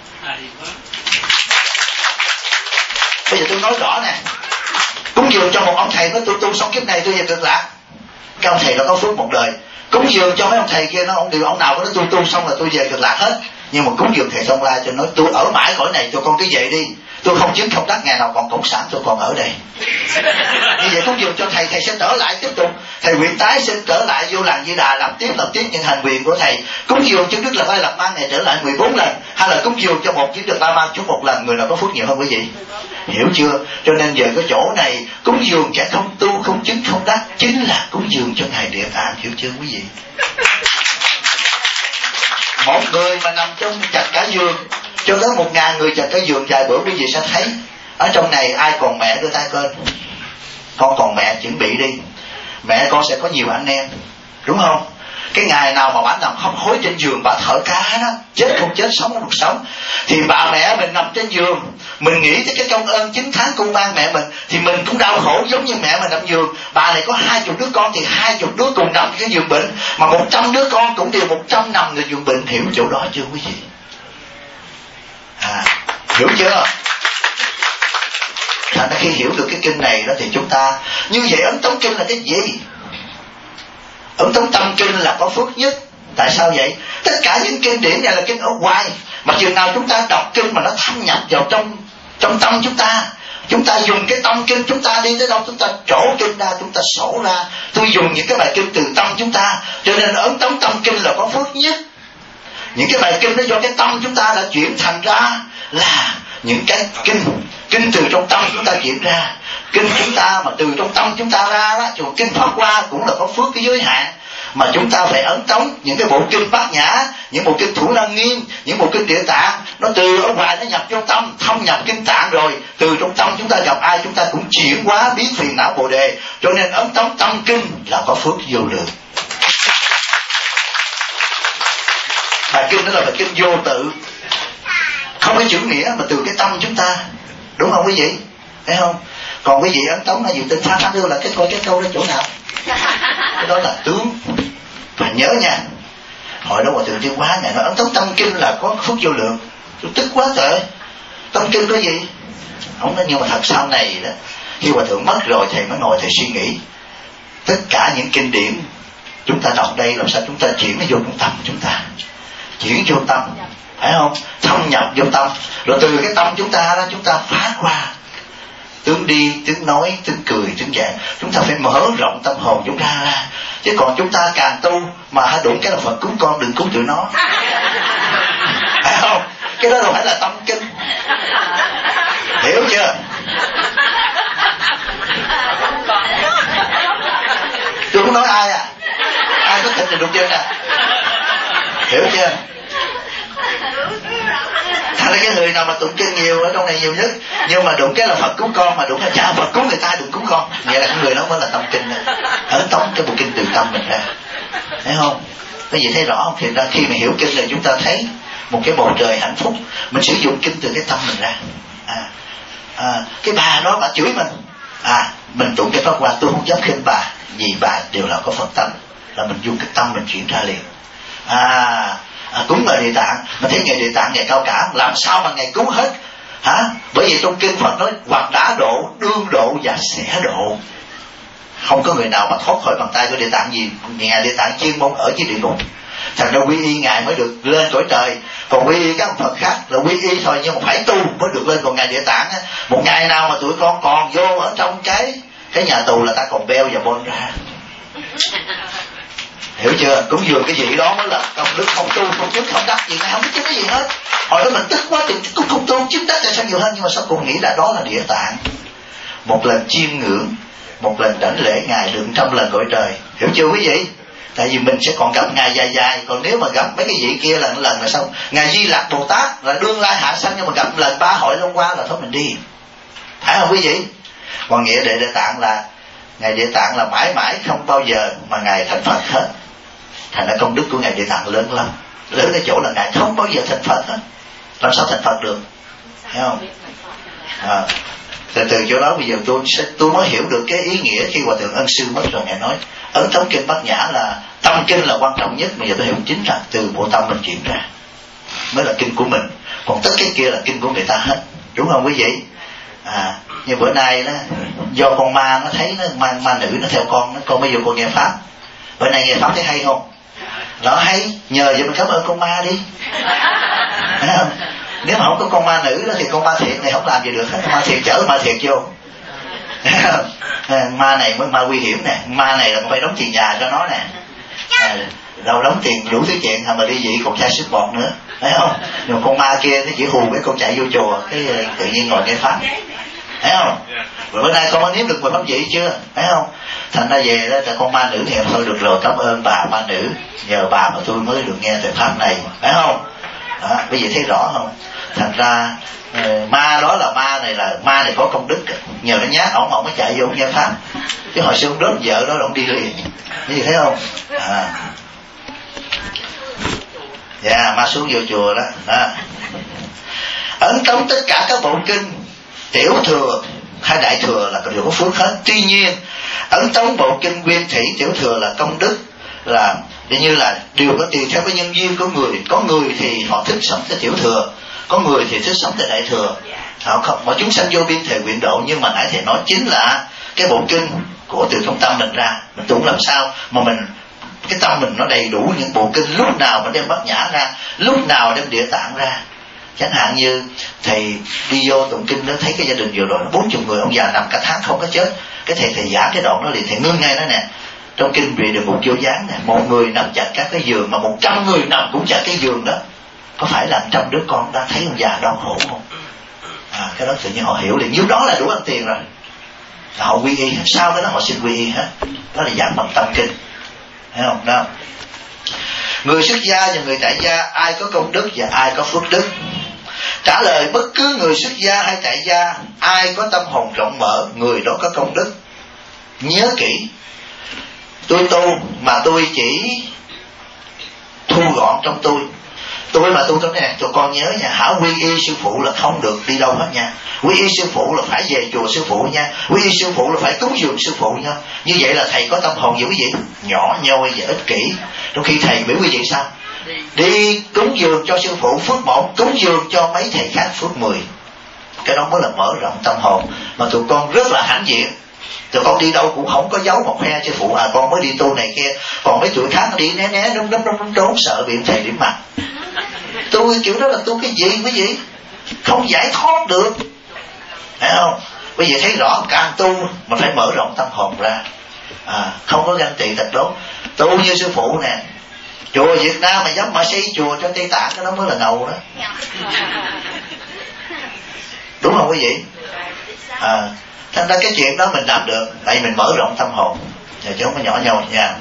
Bây giờ tôi nói rõ nè, cúng dường cho một ông thầy nói tôi tu xong kiếp này tôi về cực lạc, cái ông thầy đó có phước một đời. Cúng dường cho mấy ông thầy kia nó ông điều ông nào có nói tôi tu xong là tôi về cực lạc hết, Nhưng mà cúng dường thầy Thông La cho nói tôi ở mãi cõi này, tôi con cứ vậy đi, tôi không chứng không đắc, ngày nào còn cộng sản tôi còn ở đây. Như vậy cúng dường cho thầy, thầy sẽ trở lại tiếp tục, thầy nguyện tái sinh trở lại vô làng Di Đà, làm tiếp làm tiếp những hành quyền của thầy. Cúng dường cho Đức Lạt Ma Lạt Ma này trở lại mười bốn lần, hay là cúng dường cho một Đức Lạt Ma chút một lần, người nào có phước nhiều hơn quý vị? Hiểu chưa? Cho nên giờ cái chỗ này cúng dường kẻ không tu không chứng không đắc chính là cúng dường cho ngài Địa Tạng, hiểu chưa quý vị? Một người mà nằm trong chặt cả giường cho tới một ngàn người chặt cái giường vài bữa, quý vị sẽ thấy ở trong này ai còn mẹ đưa tay lên. Con còn mẹ chuẩn bị đi, mẹ con sẽ có nhiều anh em, đúng không? Cái ngày nào mà bà nằm hấp hối trên giường, bà thở cá đó, chết không chết sống không được sống, thì bà mẹ mình nằm trên giường, mình nghĩ tới cái công ơn chín tháng cung mang mẹ mình, thì mình cũng đau khổ giống như mẹ mình nằm giường. Bà này có hai chục đứa con thì hai chục đứa cùng nằm cái giường bệnh, mà một trăm đứa con cũng đều một trăm nằm người giường bệnh. Hiểu chỗ đó chưa quý vị? À, hiểu chưa? Thành ra khi hiểu được cái kinh này đó thì chúng ta, như vậy ấn tống kinh là cái gì? Ấn tống tâm kinh là có phước nhất. Tại sao vậy? Tất cả những kinh điển này là kinh ở ngoài, mà chừng nào chúng ta đọc kinh mà nó thâm nhập vào trong trong tâm chúng ta, chúng ta dùng cái tâm kinh, chúng ta đi tới đâu chúng ta trổ kinh ra, chúng ta sổ ra. Tôi dùng những cái bài kinh từ tâm chúng ta, cho nên ấn tống tâm kinh là có phước nhất. Những cái bài kinh đó do cái tâm chúng ta đã chuyển thành ra là những cái kinh kinh từ trong tâm chúng ta chuyển ra. Kinh chúng ta mà từ trong tâm chúng ta ra đó, cho kinh Pháp Hoa cũng là có phước cái giới hạn, mà chúng ta phải ấn tống những cái bộ kinh Bát Nhã, những bộ kinh Thủ Lăng Nghiêm, những bộ kinh Địa Tạng, nó từ ở ngoài nó nhập trong tâm, thâm nhập kinh tạng rồi, từ trong tâm chúng ta gặp ai chúng ta cũng chuyển hóa biến phiền não bồ đề. Cho nên ấn tống tâm kinh là có phước vô lượng. Bài kinh đó là bài kinh vô tự, không có chữ nghĩa mà từ cái tâm chúng ta, đúng không quý vị? Thấy không? Còn quý vị ấn tống là gì? Tên Phan Thắng Đưa là cái coi cái câu đó chỗ nào? Cái đó là tướng, phải nhớ nha. Hồi đó Hòa Thượng Chương Hóa ngài nói ấn tống tâm kinh là có phước vô lượng. Tôi tức quá trời. Tâm kinh có gì? Ông nói nhưng mà thật sau này đó, khi Hòa Thượng mất rồi thầy mới ngồi thầy suy nghĩ, tất cả những kinh điển chúng ta đọc đây làm sao chúng ta chuyển nó vô trong tâm chúng ta, chuyển vô tâm, phải không? Thâm nhập vô tâm, rồi từ cái tâm chúng ta đó chúng ta phát qua tướng đi, tướng nói, tướng cười, tướng giảng. Chúng ta phải mở rộng tâm hồn chúng ta ra. Chứ còn chúng ta càng tu mà hãy đụng cái là Phật cúng con, đừng cúng tụi nó. Phải không? Cái đó đâu phải là tâm kinh. Hiểu chưa? Tôi không nói ai à, ai có thịt thì đụng chân à. Hiểu chưa? Thành ra cái người nào mà tụng kinh nhiều ở trong này nhiều nhất, nhưng mà đụng cái là Phật cúng con, mà đụng cái chả Phật cúng người ta đừng cúng con, vậy là cái người đó mới là tâm kinh. Ấn tống cái bộ kinh từ tâm mình ra, thấy không? Cái gì thấy rõ không? Thì ra khi mà hiểu kinh là chúng ta thấy một cái bầu trời hạnh phúc. Mình sử dụng kinh từ cái tâm mình ra. À, à, cái bà đó bà chửi mình, à mình tụng cái Pháp Hoa, tôi không dám khinh bà, vì bà đều là có Phật tánh, là mình dùng cái tâm mình chuyển ra liền. À, à cúng ngài Địa Tạng, mà thấy ngài Địa Tạng ngài cao cả, làm sao mà ngài cúng hết hả? Bởi vì trong kinh Phật nói hoặc đã độ, đương độ và sẽ độ. Không có người nào mà thoát khỏi bàn tay của Địa Tạng gì. Ngài Địa Tạng chuyên môn ở dưới địa ngục, thành ra quy y ngài mới được lên cõi trời. Còn quy y các ông Phật khác là quy y thôi, nhưng mà phải tu mới được lên. Còn ngài Địa Tạng á, một ngày nào mà tụi con còn vô ở trong cái cái nhà tù là ta còn beo và bon ra. Hiểu chưa? Cũng vừa cái gì đó mới là công đức, không tu không chứng không đắc gì, ngài không biết cái gì hết. Hồi đó mình tức quá thì cũng không tu chứng đắc là sao nhiều hơn, nhưng mà sao cùng nghĩ là đó là Địa Tạng. Một lần chiêm ngưỡng, một lần đảnh lễ ngài được trăm lần cõi trời. Hiểu chưa quý vị? Tại vì mình sẽ còn gặp ngài dài dài, còn nếu mà gặp mấy cái vị kia lần lần là xong. Ngài Di Lặc Bồ Tát là đương lai hạ sanh, nhưng mà gặp lần ba hội long qua là thôi mình đi, phải không quý vị? Còn nghĩa Địa Địa Tạng là ngài Địa Tạng là mãi mãi không bao giờ mà ngài thành Phật hết. Thành ra công đức của ngài Địa Tạng lớn lắm, lớn ở chỗ là ngài không bao giờ thành Phật hết. Làm sao thành Phật được? Thấy không? À, từ từ chỗ đó bây giờ tôi sẽ tôi mới hiểu được cái ý nghĩa khi Hòa Thượng Ân Sư mất rồi ngài nói ấn tống kinh Bát Nhã là tâm kinh là quan trọng nhất. Mà giờ tôi hiểu chính là từ bộ tâm mình chuyển ra mới là kinh của mình, còn tất cái kia là kinh của người ta hết, đúng không quý vị? À, như bữa nay đó do con ma nó thấy nó ma, ma nữ nó theo con, nó con bây giờ con nghe pháp, bữa nay nghe pháp thấy hay không? Nó hay, nhờ vậy mình cảm ơn con ma đi. Nếu mà không có con ma nữ đó thì con ma thiệt này không làm gì được hết. Ma thiệt chở ma thiệt vô. Ma này mới ma nguy hiểm nè. Ma này là phải đóng tiền nhà cho nó nè, à, đâu đóng tiền đủ thứ chuyện mà đi vậy còn chai sức bọt nữa, thấy không? Nhưng con ma kia nó chỉ hù cái con chạy vô chùa cái tự nhiên ngồi nghe pháp, thấy không? Rồi bữa nay con có nếm được mùi pháp vị chưa, thấy không? Thành ra về đó là con ma nữ thì thôi được rồi, cảm ơn bà ma nữ, nhờ bà mà tôi mới được nghe thời pháp này, thấy không? Đó, bây giờ thấy rõ không? Thành ra ma đó là ma này là ma này có công đức, nhờ nó nhát ổng ổng mới chạy vô nghe pháp, chứ hồi xưa ông đốt vợ đó ổng đi liền, như thấy không? À, dạ yeah, ma xuống vô chùa đó, đó. Ấn tống tất cả các bộ kinh tiểu thừa hay đại thừa là đều có phước hết. Tuy nhiên ấn tống bộ kinh nguyên thủy tiểu thừa là công đức, là như là đều có tùy theo cái nhân duyên của người. Có người thì họ thích sống theo tiểu thừa, có người thì thích sống theo đại thừa. Họ không, mọi chúng sanh vô biên thể nguyện độ, nhưng mà nãy thầy nói chính là cái bộ kinh của từ trong tâm mình ra. Mình tu làm sao mà mình cái tâm mình nó đầy đủ những bộ kinh, lúc nào nó đem bát nhã ra, lúc nào đem địa tạng ra. Chẳng hạn như thầy đi vô tụng kinh nó thấy cái gia đình vừa rồi bốn chục người, ông già nằm cả tháng không có chết, cái thầy thầy giả cái đoạn nó liền thầy ngưng ngay đó nè. Trong kinh về được một vô gián nè, một người nằm chặt các cái giường mà một trăm người nằm cũng chặt cái giường đó, có phải là trăm đứa con đang thấy ông già đau khổ không? À, cái đó tự nhiên họ hiểu liền, nhiêu đó là đủ ăn tiền rồi, họ quy y, sau cái đó họ xin quy y hết. Đó là giảng bằng tâm kinh, thấy không? Đó. Người xuất gia và người tại gia ai có công đức và ai có phước đức? Trả lời bất cứ người xuất gia hay tại gia, ai có tâm hồn rộng mở, người đó có công đức. Nhớ kỹ, tôi tu mà tôi chỉ thu gọn trong tôi. Tôi mà tu tới nè, tụi con nhớ nha, hả quy y sư phụ là không được đi đâu hết nha. Quy y sư phụ là phải về chùa sư phụ nha. Quy y sư phụ là phải cúng dường sư phụ nha. Như vậy là thầy có tâm hồn gì quý vị? Nhỏ nhoi và ích kỷ. Trong khi thầy biểu quý vị sao? Đi cúng dường cho sư phụ phước một, cúng dường cho mấy thầy khác phước mười. Cái đó mới là mở rộng tâm hồn. Mà tụi con rất là hãnh diện. Tụi con đi đâu cũng không có giấu một khoe sư phụ, à con mới đi tu này kia. Còn mấy tuổi khác đi né né đống đống đống trốn sợ bị thầy điểm mặt. Tu kiểu đó là tu cái gì quý vị? Không giải thoát được, thấy không? Bây giờ thấy rõ, càng tu mà phải mở rộng tâm hồn ra, à, không có ganh tị thật đốt. Tu như sư phụ nè, chùa Việt Nam mà dám mà xây chùa cho Tây Tạng, cái đó mới là ngầu đó. Đúng không quý vị? À, thành ra cái chuyện đó mình làm được, tại mình mở rộng tâm hồn, chứ không có nhỏ nhoi nha.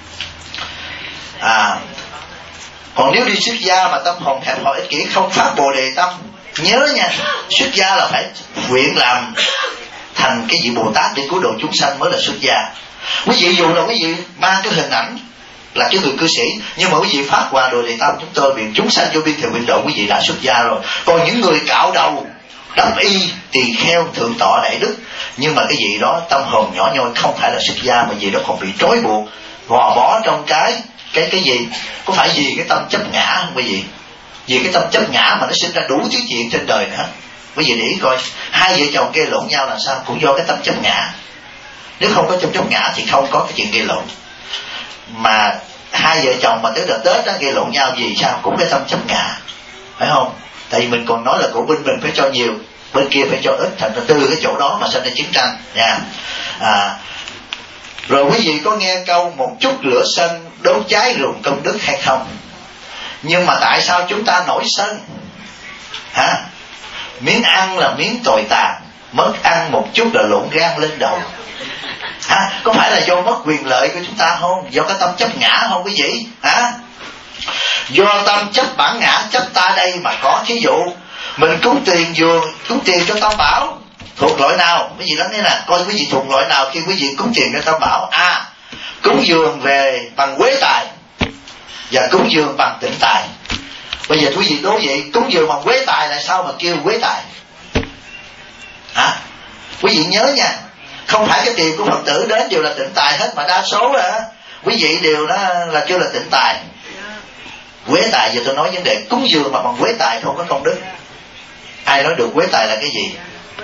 À, còn nếu đi xuất gia mà tâm hồn hẹp hòi ích kỷ, không phát bồ đề tâm, nhớ nha, xuất gia là phải nguyện làm thành cái vị Bồ Tát để cứu độ chúng sanh mới là xuất gia. Quý vị dù là quý vị mang cái hình ảnh là cái người cư sĩ, nhưng mà quý vị phát qua bồ đề tâm, chúng tôi nguyện chúng sanh vô biên thể nguyện độ, quý vị đã xuất gia rồi. Còn những người cạo đầu đắp y tỳ kheo thượng tọa đại đức, nhưng mà cái gì đó tâm hồn nhỏ nhoi, không phải là xuất gia, mà gì đó còn bị trói buộc gò bó trong cái cái cái gì? Có phải vì cái tâm chấp ngã không quý vị? Vì cái tâm chấp ngã mà nó sinh ra đủ thứ chuyện trên đời nữa. Quý vị để ý coi, hai vợ chồng gây lộn nhau là sao? Cũng do cái tâm chấp ngã. Nếu không có tâm chấp ngã thì không có cái chuyện gây lộn. Mà hai vợ chồng mà tới đợt Tết đó gây lộn nhau vì sao? Cũng cái tâm chấp ngã, phải không? Tại vì mình còn nói là của bên mình phải cho nhiều, bên kia phải cho ít, thành ra từ cái chỗ đó mà sinh ra chiến tranh nha. À, rồi quý vị có nghe câu một chút lửa sân đốt cháy ruộng công đức hay không? Nhưng mà tại sao chúng ta nổi sân? Hả? Miếng ăn là miếng tồi tàn, mất ăn một chút là lộn gan lên đầu. Hả? Có phải là do mất quyền lợi của chúng ta không? Do cái tâm chấp ngã không quý vị? Hả? Do tâm chấp bản ngã, chấp ta đây mà có. Thí dụ mình cúng tiền vừa cúng tiền cho Tam Bảo, thuộc loại nào? Quý vị lắng nghe nè, coi quý vị thuộc loại nào khi quý vị cúng tiền cho Tam Bảo. À, cúng dường về bằng quế tài và cúng dường bằng tịnh tài. Bây giờ quý vị đố vậy, cúng dường bằng quế tài là sao mà kêu quế tài? Hả? Quý vị nhớ nha, không phải cái tiền của Phật tử đến đều là tịnh tài hết, mà đa số là quý vị đều đó là kêu là tịnh tài. Quế tài, giờ tôi nói vấn đề cúng dường mà bằng quế tài không có công đức. Ai nói được quế tài là cái gì?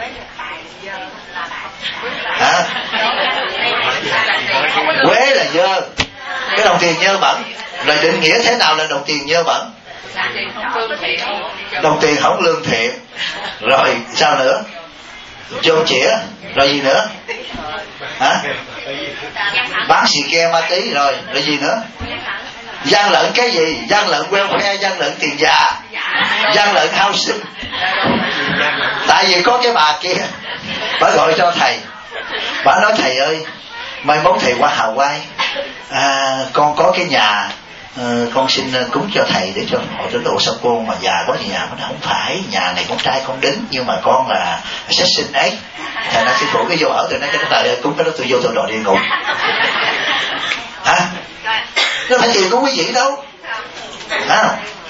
Hả? Quế là dơ, cái đồng tiền nhơ bẩn. Rồi định nghĩa thế nào là đồng tiền nhơ bẩn? Đồng tiền không lương thiện. Rồi sao nữa? Chôn chĩa. Rồi gì nữa? Hả? Bán xì ke ma tí. Rồi rồi gì nữa? Gian lận cái gì? Gian lận welfare, gian lận tiền già, gian lận housing. Tại vì có cái bà kia, bà gọi cho thầy, bà nói thầy ơi, mai mốt thầy qua Hào Quai, à, con có cái nhà, à, con xin cúng cho thầy để cho họ đến độ sao cô mà già quá thì nhà. Nó không phải, nhà này con trai con đính nhưng mà con là sẽ sinh ấy, thầy nói sư phụ cái vô ở từ nay cho thầy ơi, cúng cái đó tôi vô tôi đòi địa ngục. Hả? Nó phải tiền của quý vị đâu. À.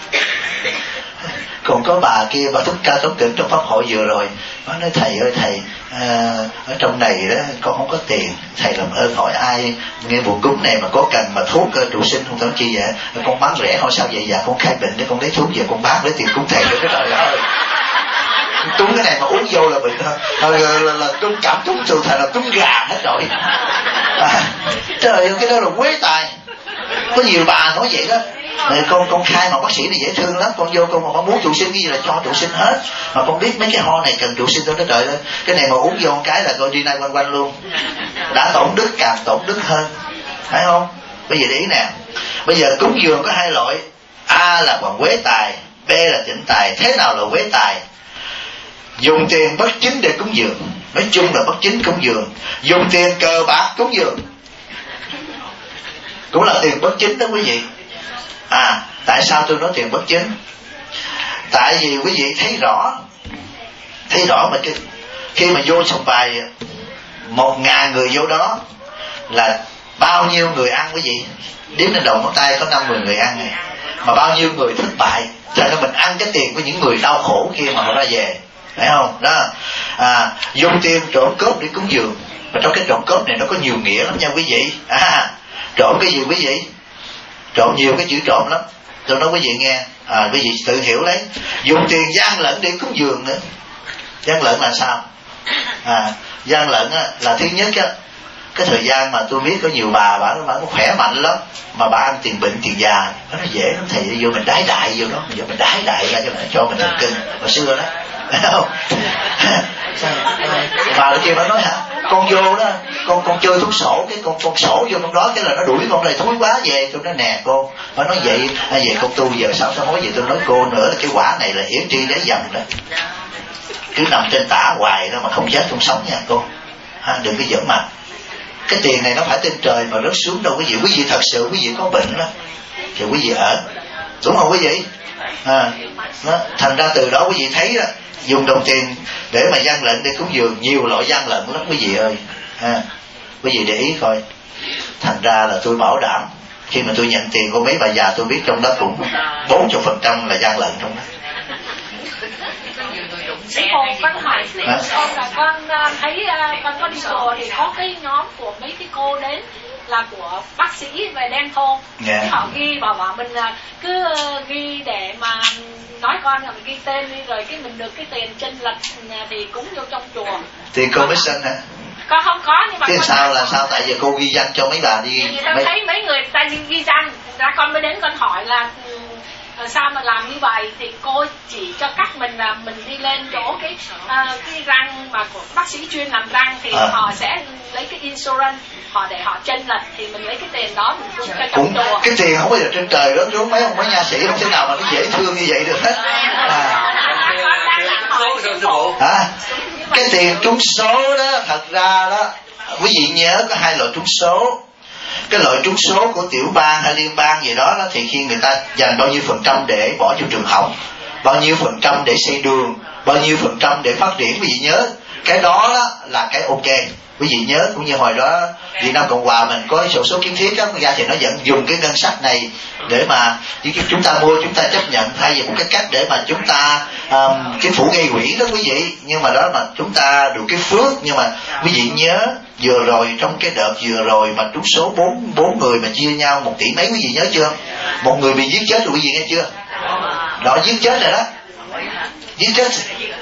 Còn có bà kia, bà thức ca tống kỉnh trong pháp hội vừa rồi, bà nói thầy ơi thầy, à, ở trong này đó con không có tiền, thầy làm ơn hỏi ai nghe buồn cúng này mà có cần mà thuốc trụ sinh không tưởng chi vậy, con bán rẻ hỏi sao vậy? Dạ con khai bệnh để con lấy thuốc về con bán lấy tiền cúng thầy. Cái trời ơi, cúng cái này mà uống vô là bệnh thôi, là, là, là cúng cảm cúng từ thầy là cúng gà hết rồi. À, trời ơi, cái đó là quế tài. Có nhiều bà nói vậy đó, này con con khai mà bác sĩ này dễ thương lắm, con vô con mà con muốn trụ sinh cái gì là cho trụ sinh hết, mà con biết mấy cái ho này cần trụ sinh thôi. Đó trời ơi, cái này mà uống vô một cái là con đi nay quanh quanh luôn, đã tổn đức càng tổn đức hơn, phải không? Bây giờ để ý nè, bây giờ cúng dường có hai loại, A là bằng quế tài, B là tịnh tài. Thế nào là quế tài? Dùng tiền bất chính để cúng dường, nói chung là bất chính cúng dường. Dùng tiền cờ bạc cúng dường cũng là tiền bất chính đó quý vị. À, tại sao tôi nói tiền bất chính? Tại vì quý vị thấy rõ, thấy rõ mà cái, khi mà vô sòng bài một ngàn người vô đó là bao nhiêu người ăn quý vị? Đếm lên đầu ngón tay có năm mười người ăn này. Mà bao nhiêu người thất bại, cho nên mình ăn cái tiền của những người đau khổ kia mà họ ra về, phải không? Đó. À, dùng tiền trộm cướp để cúng dường. Và trong cái trộm cướp này nó có nhiều nghĩa lắm nha quý vị. À, trộm cái gì quý vị? Trộm nhiều cái chữ trộm lắm. Tôi nói quý vị nghe, à, quý vị tự hiểu lấy. Dùng tiền gian lận để cúng dường nữa. Gian lận là sao? À, gian lận á, là thứ nhất á, cái thời gian mà tôi biết có nhiều bà bà nó khỏe mạnh lắm mà bà ăn tiền bệnh tiền già, nó dễ lắm thầy, vô mình đái đại vô đó, giờ mình đái đại ra cho mình cho mình thần kinh hồi xưa đó, thấy không? Bà kia bà nói hả, con vô đó, con con chơi thuốc sổ, cái con con sổ vô trong đó, cái là nó đuổi con này thúi quá về. Tôi nói nè con, bà nói vậy, à, về con tu giờ sao sao hối vậy? Tôi nói cô nữa là cái quả này là yếm tri đế dầm đó, cứ nằm trên tả hoài đó mà không chết không sống nha cô, à, đừng có giỡn mặt. Cái tiền này nó phải trên trời mà rớt xuống đâu quý vị. Quý vị thật sự quý vị có bệnh đó thì quý vị ở, đúng không quý vị? À, nó, thành ra từ đó quý vị thấy đó, dùng đồng tiền để mà gian lận để cúng dường, nhiều loại gian lận lắm quý vị ơi. À, quý vị để ý coi. Thành ra là tôi bảo đảm khi mà tôi nhận tiền của mấy bà già, tôi biết trong đó cũng bốn mươi phần trăm là gian lận trong đó. Sư phụ con hỏi con là con thấy con có đi chùa thì có cái nhóm của mấy cái cô đến là của bác sĩ về dental, yeah. Họ ghi bảo bảo mình cứ ghi để mà nói con là mình ghi tên đi, rồi cái mình được cái tiền chênh lệch thì cúng vô trong chùa. Tiền commission hả? Con không có, nhưng mà thế sao là sao? Tại vì cô ghi danh cho mấy bà đi. Thì tao mấy... thấy mấy người ta ghi danh, ra con mới đến con hỏi là sao mà làm như vậy, thì cô chỉ cho cách mình là mình đi lên chỗ cái uh, cái răng mà của bác sĩ chuyên làm răng thì à. Họ sẽ lấy cái insurance họ để họ chênh lệch, thì mình lấy cái tiền đó mình cung cho trong chùa. Cái tiền không bao giờ trên trời rớt xuống, mấy ông mấy nha sĩ không thể nào mà nó dễ thương như vậy được hết. À. À, cái tiền trúng số đó, thật ra đó quý vị nhớ có hai loại trúng số. Cái loại trúng số của tiểu bang hay liên bang gì đó, đó thì khi người ta dành bao nhiêu phần trăm để bỏ cho trường học, bao nhiêu phần trăm để xây đường, bao nhiêu phần trăm để phát triển, quý vị nhớ cái đó, đó là cái ok. Quý vị nhớ cũng như hồi đó Việt Nam Cộng Hòa mình có sổ số kiến thiết đó, ra thì nó vẫn dùng cái ngân sách này để mà chúng ta mua, chúng ta chấp nhận, thay vì một cái cách để mà chúng ta um, chính phủ gây quỹ đó quý vị. Nhưng mà đó mà chúng ta được cái phước. Nhưng mà quý vị nhớ vừa rồi trong cái đợt vừa rồi mà trúng số bốn bốn người mà chia nhau một tỷ mấy, quý vị nhớ chưa? Một người bị giết chết rồi, quý vị nghe chưa? Đó, giết chết rồi đó, giết chết.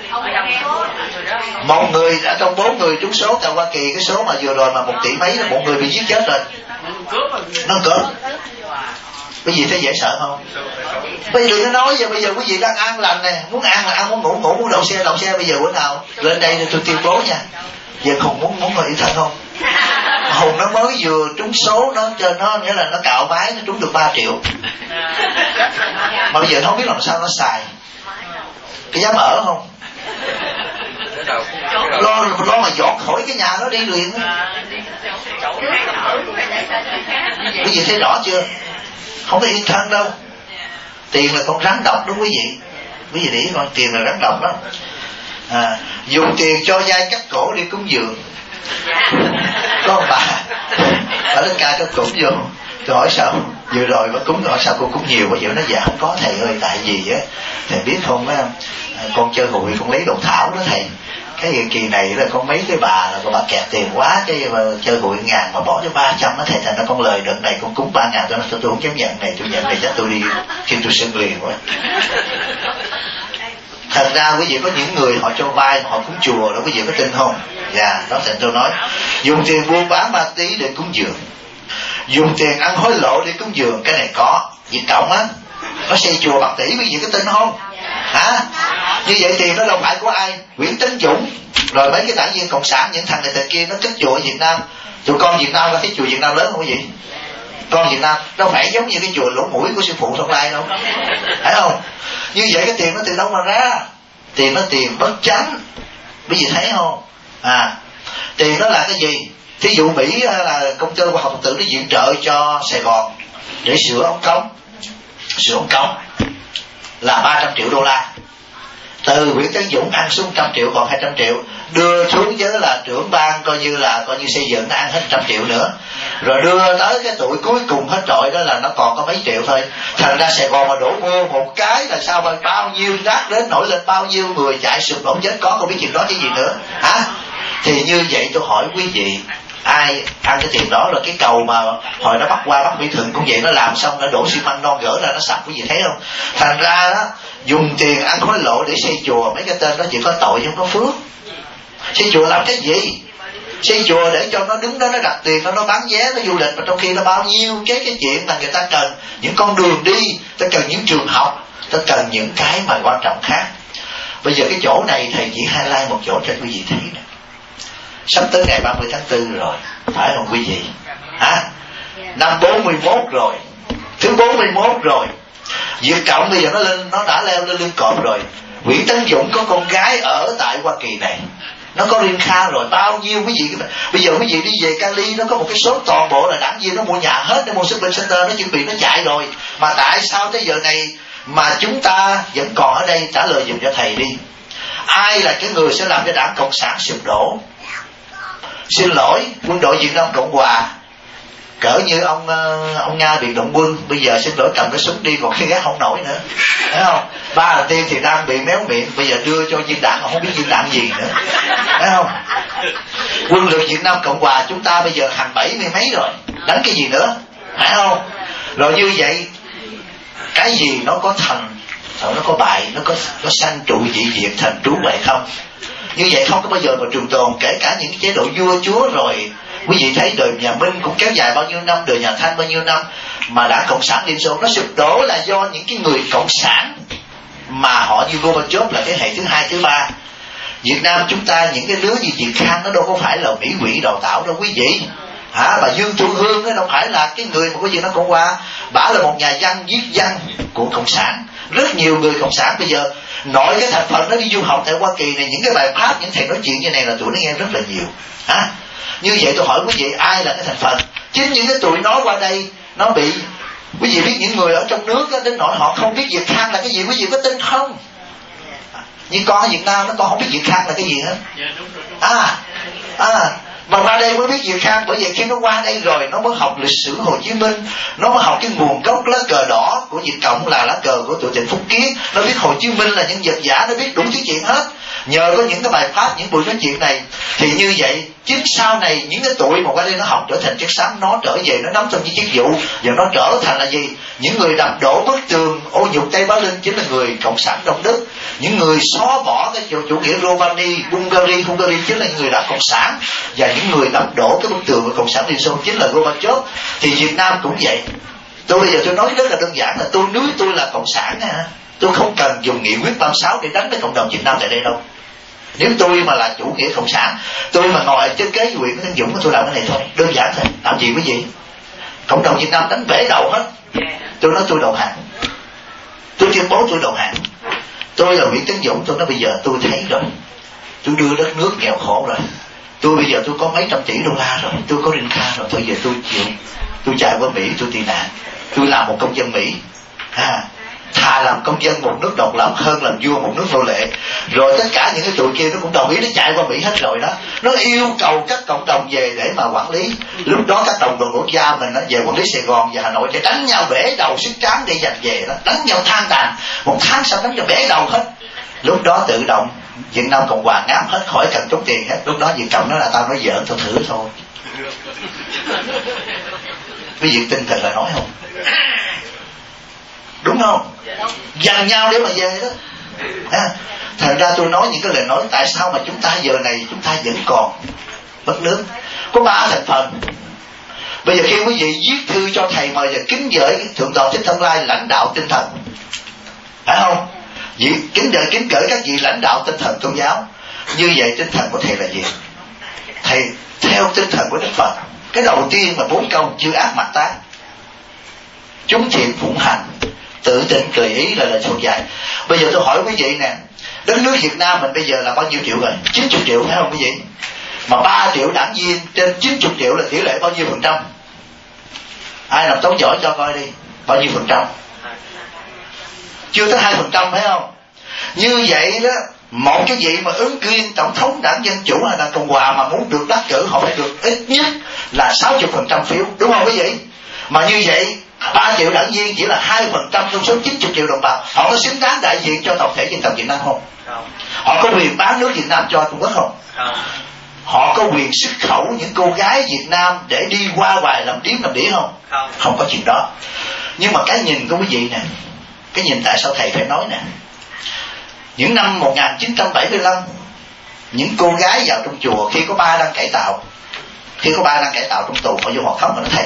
Một người đã trong bốn người trúng số tại Hoa Kỳ, cái số mà vừa rồi mà một tỷ mấy là một người bị giết chết rồi. Nó cỡ Quý vị thấy dễ sợ không? Bây giờ đừng có nói giờ bây giờ quý vị đang an lành nè, muốn ăn là ăn, muốn ngủ ngủ, muốn đậu xe đậu xe. Bây giờ bữa nào lên đây tôi tuyên bố nha, giờ Hùng muốn muốn ngồi yên thân không? Hùng nó mới vừa trúng số, nó cho nó nghĩa là nó cạo máy, nó trúng được ba triệu mà bây giờ nó không biết làm sao nó xài. Cái dám ở không? Lo lo mà dọn khỏi cái nhà nó đi liền. Quý vị thấy rõ chưa? Không có yên thân đâu. Tiền là con rắn độc đó quý vị. Quý vị để ý coi, tiền là rắn độc đó. À, dùng tiền cho dai cắt cổ đi cúng dường. Có ông bà ở đến ca cắt cúng vô, tôi hỏi sao vừa rồi mới cúng, hỏi sao cô cúng nhiều bây giờ nó dạ không có thầy ơi, tại vì á thầy biết không á, con chơi hụi con lấy đồ thảo đó thầy, cái kỳ này là con mấy cái bà là con bà kẹt tiền quá, cái mà chơi hụi ngàn mà bỏ cho ba trăm á thầy, thành ra con lời đợt này con cúng ba ngàn cho nó, tôi không chấp nhận này, tôi nhận này chắc tôi đi khi tôi xưng liền quá. Thật ra quý vị có những người họ cho vay họ cúng chùa đó, quý vị có tin không? Dạ, đó thành tôi nói dùng tiền buôn bán ma túy để cúng dường, dùng tiền ăn hối lộ để cúng dường, cái này có. Việt Cộng á, nó xây chùa bạc tỷ, quý vị có tin không? Hả? Như vậy tiền nó đâu phải của ai? Nguyễn Tấn Dũng rồi mấy cái đảng viên cộng sản, những thằng này thằng kia nó cất chùa ở Việt Nam. Tụi con Việt Nam là cái chùa Việt Nam lớn không quý vị? Con Việt Nam đâu phải giống như cái chùa Lỗ Mũi của sư phụ Thông Lai đâu, phải không? Như vậy cái tiền nó từ đâu mà ra? Tiền nó tiền bất chánh, quý vị thấy không? À, tiền đó là cái gì? Thí dụ Mỹ là công ty khoa học tự nó viện trợ cho Sài Gòn để sửa ống cống, sửa ống cống là ba trăm triệu đô la. Từ Nguyễn Tấn Dũng ăn xuống trăm triệu còn hai trăm triệu, đưa xuống với là trưởng ban coi như là coi như xây dựng nó ăn hết trăm triệu nữa, rồi đưa tới cái tuổi cuối cùng hết trọi đó là nó còn có mấy triệu thôi. Thành ra Sài Gòn mà đổ mưa một cái là sao mà bao nhiêu rác đến nổi lên, bao nhiêu người chạy sụp đổ chết, có không biết chuyện đó cái gì nữa hả? Thì như vậy tôi hỏi quý vị, ai ăn cái tiền đó? Là cái cầu mà hồi nó bắt qua Bắc Mỹ Thuận cũng vậy, nó làm xong nó đổ xi măng non gỡ ra nó sạch, quý vị thấy không? Thành ra đó dùng tiền ăn hối lộ để xây chùa, mấy cái tên đó chỉ có tội chứ không có phước. Xây chùa làm cái gì? Xây chùa để cho nó đứng đó nó đặt tiền, nó nó bán vé, nó du lịch, mà trong khi nó bao nhiêu cái cái chuyện mà người ta cần những con đường đi, ta cần những trường học, ta cần những cái mà quan trọng khác. Bây giờ cái chỗ này thầy chỉ highlight một chỗ cho quý vị thấy nè. Sắp tới ngày ba mươi tháng tư rồi, phải không quý vị? Hả? Năm bốn mươi mốt rồi, thứ bốn mươi mốt rồi. Việt Cộng bây giờ nó lên, nó đã leo lên lưng cọp rồi. Nguyễn Tấn Dũng có con gái ở tại Hoa Kỳ này, nó có riêng kha rồi, bao nhiêu quý vị. Bây giờ quý vị đi về Cali, nó có một cái số toàn bộ là đảng viên nó mua nhà hết, nó mua shopping center, nó chuẩn bị nó chạy rồi. Mà tại sao tới giờ này mà chúng ta vẫn còn ở đây? Trả lời dùm cho thầy đi. Ai là cái người sẽ làm cho đảng Cộng sản sụp đổ? Xin lỗi, quân đội Việt Nam Cộng Hòa cỡ như ông ông Nga bị động quân, bây giờ xin lỗi cầm cái súng đi còn khi gác không nổi nữa, thấy không? Ba đầu tiên thì đang bị méo miệng, bây giờ đưa cho viên đạn mà không biết viên đạn gì nữa, thấy không? Quân lực Việt Nam Cộng Hòa chúng ta bây giờ hàng bảy mươi mấy rồi, đánh cái gì nữa, phải không? Rồi như vậy cái gì nó có thành, nó có bại, nó có có sanh trụ dị diệt thành trú vậy không? Như vậy không có bao giờ mà trường tồn. Kể cả những chế độ vua chúa rồi, quý vị thấy đời nhà Minh cũng kéo dài bao nhiêu năm, đời nhà Thanh bao nhiêu năm, mà đảng Cộng sản Liên Xô nó sụp đổ là do những cái người cộng sản mà họ như Gorbachev là thế hệ thứ hai thứ ba. Việt Nam chúng ta những cái đứa như chị Khang nó đâu có phải là Mỹ quỷ đào tạo đâu quý vị. Hả? Bà Dương Thu Hương nó đâu phải là cái người mà có gì nó Cộng Hòa, bả là một nhà văn viết văn của Cộng sản. Rất nhiều người Cộng sản bây giờ nội cái thành phần nó đi du học tại Hoa Kỳ này, những cái bài pháp, những thầy nói chuyện như này là tụi nó nghe rất là nhiều. Hả? Như vậy tôi hỏi quý vị, ai là cái thành phần? Chính những cái tụi nó qua đây nó bị, quý vị biết những người ở trong nước đó, đến nỗi họ không biết Việt Khang là cái gì, quý vị có tin không? Nhưng con ở Việt Nam nó con không biết Việt Khang là cái gì hết. À, à mà qua đây mới biết Việt Khang, bởi vì khi nó qua đây rồi nó mới học lịch sử Hồ Chí Minh, nó mới học cái nguồn gốc lá cờ đỏ của Việt Cộng là lá cờ của tụi Trịnh Phúc Kiến, nó biết Hồ Chí Minh là nhân vật giả, nó biết đủ thứ chuyện hết. Nhờ có những cái bài pháp, những buổi nói chuyện này thì như vậy chính sau này những cái tụi mà qua đây nó học trở thành chất xám, nó trở về nó nắm trong những chức vụ và nó trở thành là gì? Những người đập đổ bức tường ô nhục Tây Bá Linh chính là người cộng sản Đông Đức. Những người xóa bỏ cái chủ, chủ nghĩa Romani, Bulgaria, Hungary chính là những người đã cộng sản, và những người đập đổ cái bức tường của cộng sản Liên Xô chính là Gorbachev. Thì Việt Nam cũng vậy. Tôi bây giờ tôi nói rất là đơn giản là tôi nếu tôi là cộng sản nha, tôi không cần dùng nghị quyết ba mươi sáu để đánh với cộng đồng Việt Nam tại đây đâu. Nếu tôi mà là chủ nghĩa cộng sản, tôi mà ngồi ở trên kế huyện Tân Dũng, tôi làm cái này thôi, đơn giản thôi, làm gì cái gì. Cộng đồng Việt Nam đánh bể đầu hết. Tôi nói tôi đầu hàng, tôi tuyên bố tôi đầu hàng. Tôi là Nguyễn Tấn Dũng, tôi nói bây giờ tôi thấy rồi, tôi đưa đất nước nghèo khổ rồi, tôi bây giờ tôi có mấy trăm tỷ đô la rồi, tôi có Rinca rồi, thôi giờ tôi chịu, tôi chạy qua Mỹ, tôi tị nạn, tôi làm một công dân Mỹ, à, thà làm công dân một nước độc lập hơn làm vua một nước nô lệ. Rồi tất cả những cái tụi kia nó cũng đồng ý, nó chạy qua Mỹ hết rồi đó. Nó yêu cầu các cộng đồng về để mà quản lý. Lúc đó các đồng đội quốc gia mình nó về quản lý Sài Gòn và Hà Nội để đánh nhau bể đầu sức tráng để giành về đó, đánh nhau than đàn. Một tháng sau đánh nhau bể đầu hết. Lúc đó tự động Việt Nam Cộng Hòa ngáp hết, khỏi cần trốn tiền hết. Lúc đó Việt Cộng nói là tao nói giỡn, tao thử thôi. Cái việc tinh thần là nói không? Đúng không? Giành nhau để mà về đó. À, thật ra tôi nói những cái lời nói tại sao mà chúng ta giờ này chúng ta vẫn còn bất nước. Có ba thành phần. Bây giờ khi quý vị viết thư cho thầy mời giờ kính gửi Thượng tọa Thích Thông Lai lãnh đạo tinh thần, phải không? Vì kính gửi kính gửi các vị lãnh đạo tinh thần tôn giáo. Như vậy tinh thần của thầy là gì? Thầy theo tinh thần của Đức Phật. Cái đầu tiên mà bốn câu chưa ác mặt tác, chúng thiện phụng hành, tự tịnh cười ý là lời thuộc dạy. Bây giờ tôi hỏi quý vị nè, đất nước Việt Nam mình bây giờ là bao nhiêu triệu rồi? chín mươi triệu phải không quý vị? Mà ba triệu đảng viên trên chín mươi triệu là tỷ lệ bao nhiêu phần trăm? Ai làm toán giỏi cho coi đi, bao nhiêu phần trăm? Chưa tới hai phần trăm phải không? Như vậy đó, một cái vị mà ứng viên tổng thống đảng Dân Chủ hay đảng Cộng Hòa mà muốn được đắc cử, họ phải được ít nhất là sáu mươi phần trăm phiếu, đúng không quý vị? Mà như vậy ba triệu đảng viên chỉ là hai phần trăm trong số chín mươi triệu đồng bào, họ có xứng đáng đại diện cho tổng thể dân tộc Việt Nam không? Không. Họ có quyền bán nước Việt Nam cho Trung Quốc không? Không. Họ có quyền xuất khẩu những cô gái Việt Nam để đi qua hoài làm điếm làm đĩa không? Không. Không có chuyện đó. Nhưng mà cái nhìn của quý vị nè, cái nhìn tại sao thầy phải nói nè, những năm một nghìn chín trăm bảy mươi lăm, những cô gái vào trong chùa khi có ba đang cải tạo, khi có ba đang cải tạo trong tù, họ vô họ khóc mà nói thầy,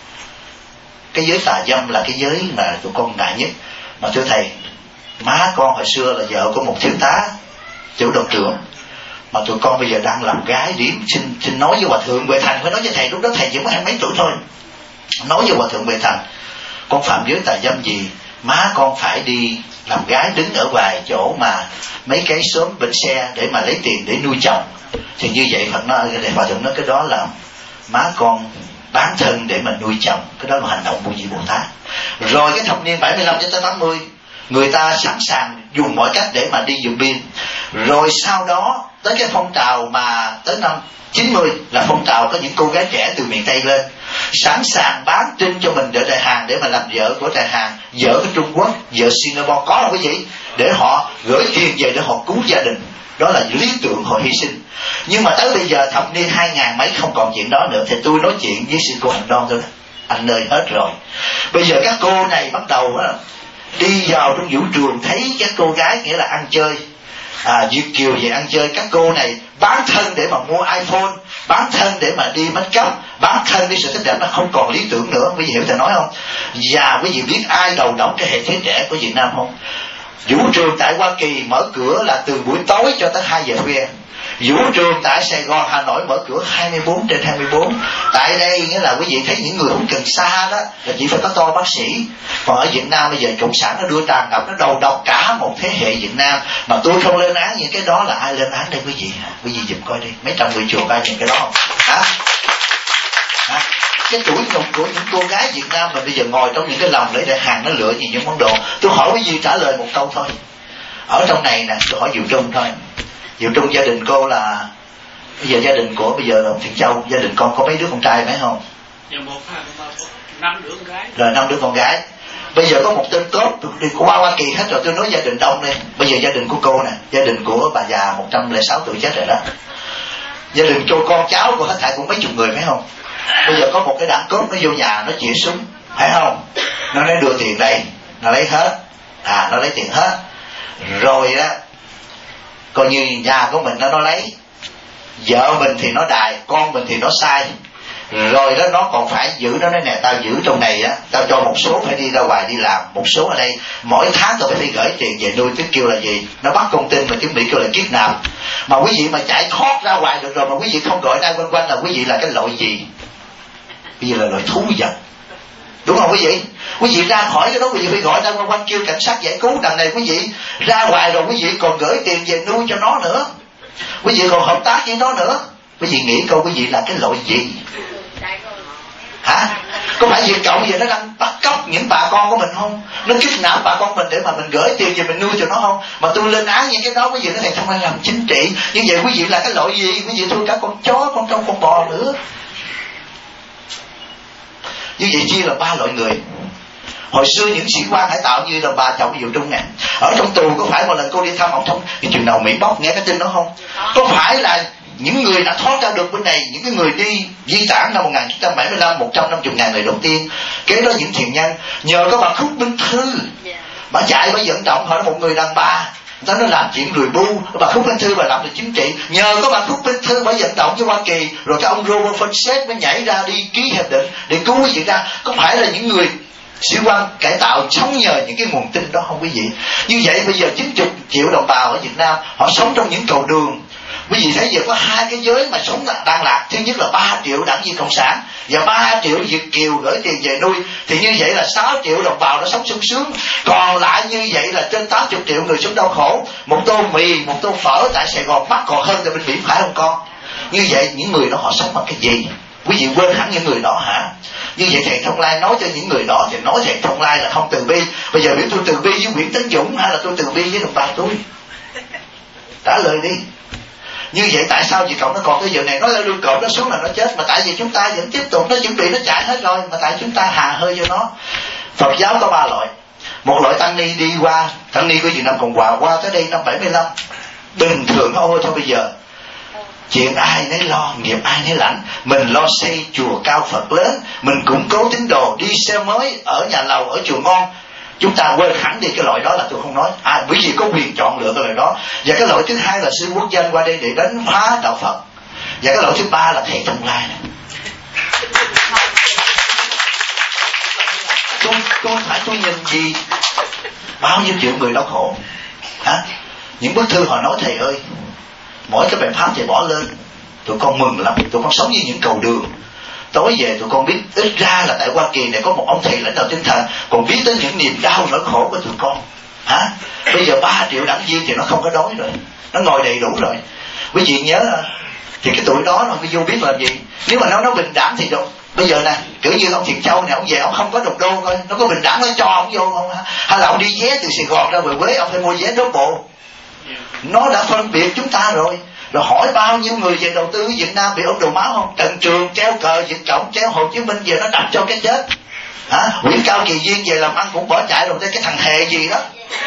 cái giới tà dâm là cái giới mà tụi con ngại nhất. Mà thưa thầy, má con hồi xưa là vợ của một thiếu tá tiểu đội trưởng, mà tụi con bây giờ đang làm gái điếm. Xin, xin nói với Hòa Thượng Huệ Thành, phải nói với thầy, lúc đó thầy chỉ mới hai mấy tuổi thôi. Nói với Hòa Thượng Huệ Thành, con phạm giới tà dâm gì, má con phải đi làm gái đứng ở vài chỗ mà mấy cái xóm bến xe để mà lấy tiền để nuôi chồng. Thì như vậy Phật nói, để Hòa Thượng nói cái đó là má con bán thân để mà nuôi chồng, cái đó là hành động vô vi Bồ Tát. Rồi cái thập niên bảy mươi lăm đến tới tám mươi, người ta sẵn sàng dùng mọi cách để mà đi vượt biên. Rồi sau đó tới cái phong trào mà tới năm chín mươi là phong trào có những cô gái trẻ từ miền Tây lên, sẵn sàng bán trinh cho mình để Đại Hàn để mà làm vợ của Đại Hàn, vợ của Trung Quốc, vợ Singapore, có không quý vị? Để họ gửi tiền về để họ cứu gia đình. Đó là lý tưởng họ hy sinh. Nhưng mà tới bây giờ thập niên hai ngàn mấy không còn chuyện đó nữa. Thì tôi nói chuyện với sư cô Hạnh Đoan thôi, anh nơi hết rồi. Bây giờ các cô này bắt đầu đó, đi vào trong vũ trường thấy các cô gái, nghĩa là ăn chơi, à, Việt kiều về ăn chơi. Các cô này bán thân để mà mua iPhone, bán thân để mà đi make up, bán thân đi sự thích đẹp. Nó không còn lý tưởng nữa, quý vị hiểu thầy nói không? Và quý vị biết ai đầu độc cái hệ thế trẻ của Việt Nam không? Vũ trường tại Hoa Kỳ mở cửa là từ buổi tối cho tới hai giờ khuya. Vũ trường tại Sài Gòn, Hà Nội mở cửa hai mươi bốn trên hai mươi bốn. Tại đây nghĩa là quý vị thấy những người không cần xa đó là chỉ phải có to bác sĩ. Còn ở Việt Nam bây giờ cộng sản nó đưa tràn ngập, nó đầu độc cả một thế hệ Việt Nam. Mà tôi không lên án những cái đó, là ai lên án đây quý vị? Quý vị dùm coi đi, mấy trăm người chùa coi những cái đó không? Hả? Hả? Cái tuổi nhục của những cô gái Việt Nam mà bây giờ ngồi trong những cái lòng để Đại Hàn nó lựa gì những món đồ. Tôi hỏi quý vị trả lời một câu thôi. Ở trong này nè, tôi hỏi Diệu Trung thôi. Diệu Trung, gia đình cô là bây giờ gia đình của bây giờ là Thiện Châu, gia đình con có mấy đứa con trai phải không? Dạ một năm đứa con gái. Rồi năm đứa con gái. Bây giờ có một tên tốt đi qua Hoa Kỳ hết rồi, tôi nói gia đình đông đi. Bây giờ gia đình của cô nè, gia đình của bà già một trăm lẻ sáu tuổi chết rồi đó. Gia đình cho con cháu của hết thảy cũng mấy chục người phải không? Bây giờ có một cái đảng cốt nó vô nhà nó chĩa súng, phải không? Nó nói đưa tiền đây, nó lấy hết, à nó lấy tiền hết. Rồi đó, coi như nhà của mình nó nó lấy, vợ mình thì nó đài, con mình thì nó sai. Rồi đó nó còn phải giữ nó, nói nè tao giữ trong này á, tao cho một số phải đi ra ngoài đi làm, một số ở đây mỗi tháng tao phải đi gửi tiền về nuôi. Tiếng kêu là gì? Nó bắt con tin mà tiếng Mỹ kêu là kiết nạp. Mà quý vị mà chạy thoát ra ngoài được rồi mà quý vị không gọi ra quanh quanh là quý vị là cái loại gì? Quý vị là loại thú vật, đúng không quý vị? Quý vị ra khỏi cái đó quý vị phải gọi ra quanh quanh kêu cảnh sát giải cứu. Đằng này quý vị ra ngoài rồi quý vị còn gửi tiền về nuôi cho nó nữa, quý vị còn hợp tác với nó nữa. Quý vị nghĩ câu quý vị là cái loại gì? Hả? Có phải Việt Cộng giờ nó đang bắt cóc những bà con của mình không? Nó kidnap nạp bà con mình để mà mình gửi tiền về mình nuôi cho nó không? Mà tôi lên án những cái đó, quý vị nói thầy không ai làm chính trị. Như vậy quý vị là cái loại gì? Quý vị thua cả con chó, con trâu, con bò nữa. Như vậy chia là ba loại người. Hồi xưa những sĩ quan Hải Tạo như là bà Trọng Diệu Trung nè, ở trong tù có phải một lần cô đi thăm ông trong cái chừng nào Mỹ bóc nghe cái tin đó không? Có phải là những người đã thoát ra được bên này, những cái người đi di tản năm một nghìn chín trăm bảy mươi lăm, một trăm năm mươi ngàn người đầu tiên, kế đó những thiền nhân, nhờ có bà Khúc Minh Thư, bà chạy bà vận động, họ là một người đàn bà, người ta nó làm chuyện người bu, bà Khúc Minh Thư bà làm được chính trị, nhờ có bà Khúc Minh Thư bà vận động với Hoa Kỳ, rồi cái ông Robert Fonset mới nhảy ra đi ký hiệp định để cứu quý vị ra. Có phải là những người sĩ quan cải tạo sống nhờ những cái nguồn tin đó không quý vị? Như vậy bây giờ chín mươi triệu đồng bào ở Việt Nam họ sống trong những cầu đường. Quý vị thấy giờ có hai cái giới mà sống đang lạc. Thứ nhất là ba triệu đảng viên cộng sản và ba triệu Việt kiều gửi tiền về nuôi. Thì như vậy là sáu triệu đồng bào nó sống sung sướng. Còn lại như vậy là trên tám mươi triệu người sống đau khổ. Một tô mì, một tô phở tại Sài Gòn mắc còn hơn tại bên Mỹ, phải không con? Như vậy những người đó họ sống bằng cái gì? Quý vị quên hẳn những người đó hả? Như vậy thầy Thông Lai nói cho những người đó thì nói thầy Thông Lai là không từ bi. Bây giờ biểu tôi từ bi với Nguyễn Tấn Dũng hay là tôi từ bi với đồng bào tôi? Trả lời đi. Như vậy tại sao Việt Cộng nó còn cái giờ này, nó lên lương cộp nó xuống là nó chết, mà tại vì chúng ta vẫn tiếp tục, nó chuẩn bị nó chạy hết rồi, mà tại chúng ta hà hơi cho nó. Phật giáo có ba loại. Một loại tăng ni đi qua, tăng ni của Việt Nam Cộng Hòa qua tới đây năm bảy mươi lăm, bình thường ôi thôi bây giờ chuyện ai nấy lo, nghiệp ai nấy lãnh. Mình lo xây chùa cao Phật lớn, mình củng cố tín đồ, đi xe mới, ở nhà lầu, ở chùa ngon. Chúng ta quên hẳn đi cái loại đó là tôi không nói. À, bởi vì có quyền chọn lựa cái loại đó. Và cái loại thứ hai là sư quốc dân qua đây để đánh phá đạo Phật. Và cái loại thứ ba là thầy Thông Lai này. Tôi, tôi phải tôi nhìn gì bao nhiêu triệu người đau khổ. Hả? Những bức thư họ nói thầy ơi, mỗi cái bài pháp thầy bỏ lên, tụi con mừng lắm. Tụi con sống như những cầu đường. Tối về tụi con biết ít ra là tại Hoa Kỳ này có một ông thầy lãnh đạo tinh thần còn biết tới những niềm đau nỗi khổ của tụi con. Hả? Bây giờ ba triệu đảng viên thì nó không có đói rồi, nó ngồi đầy đủ rồi. Quý vị nhớ thì cái tuổi đó nó vô biết làm gì. Nếu mà nó nó bình đẳng thì được. Bây giờ nè, kiểu như ông Thiện Châu này, ông về ông không có đồng đô coi, nó có bình đẳng nó cho ông vô không? Hay là ông đi vé từ Sài Gòn ra về Quế, ông phải mua vé đốt bộ. Nó đã phân biệt chúng ta rồi. Rồi hỏi bao nhiêu người về đầu tư Việt Nam bị ốm đau máu không? Trần Trường treo cờ Việt Cộng, treo Hồ Chí Minh về nó đập cho cái chết. Hả? Nguyễn Cao Kỳ Duyên về làm ăn cũng bỏ chạy rồi, cái thằng hề gì đó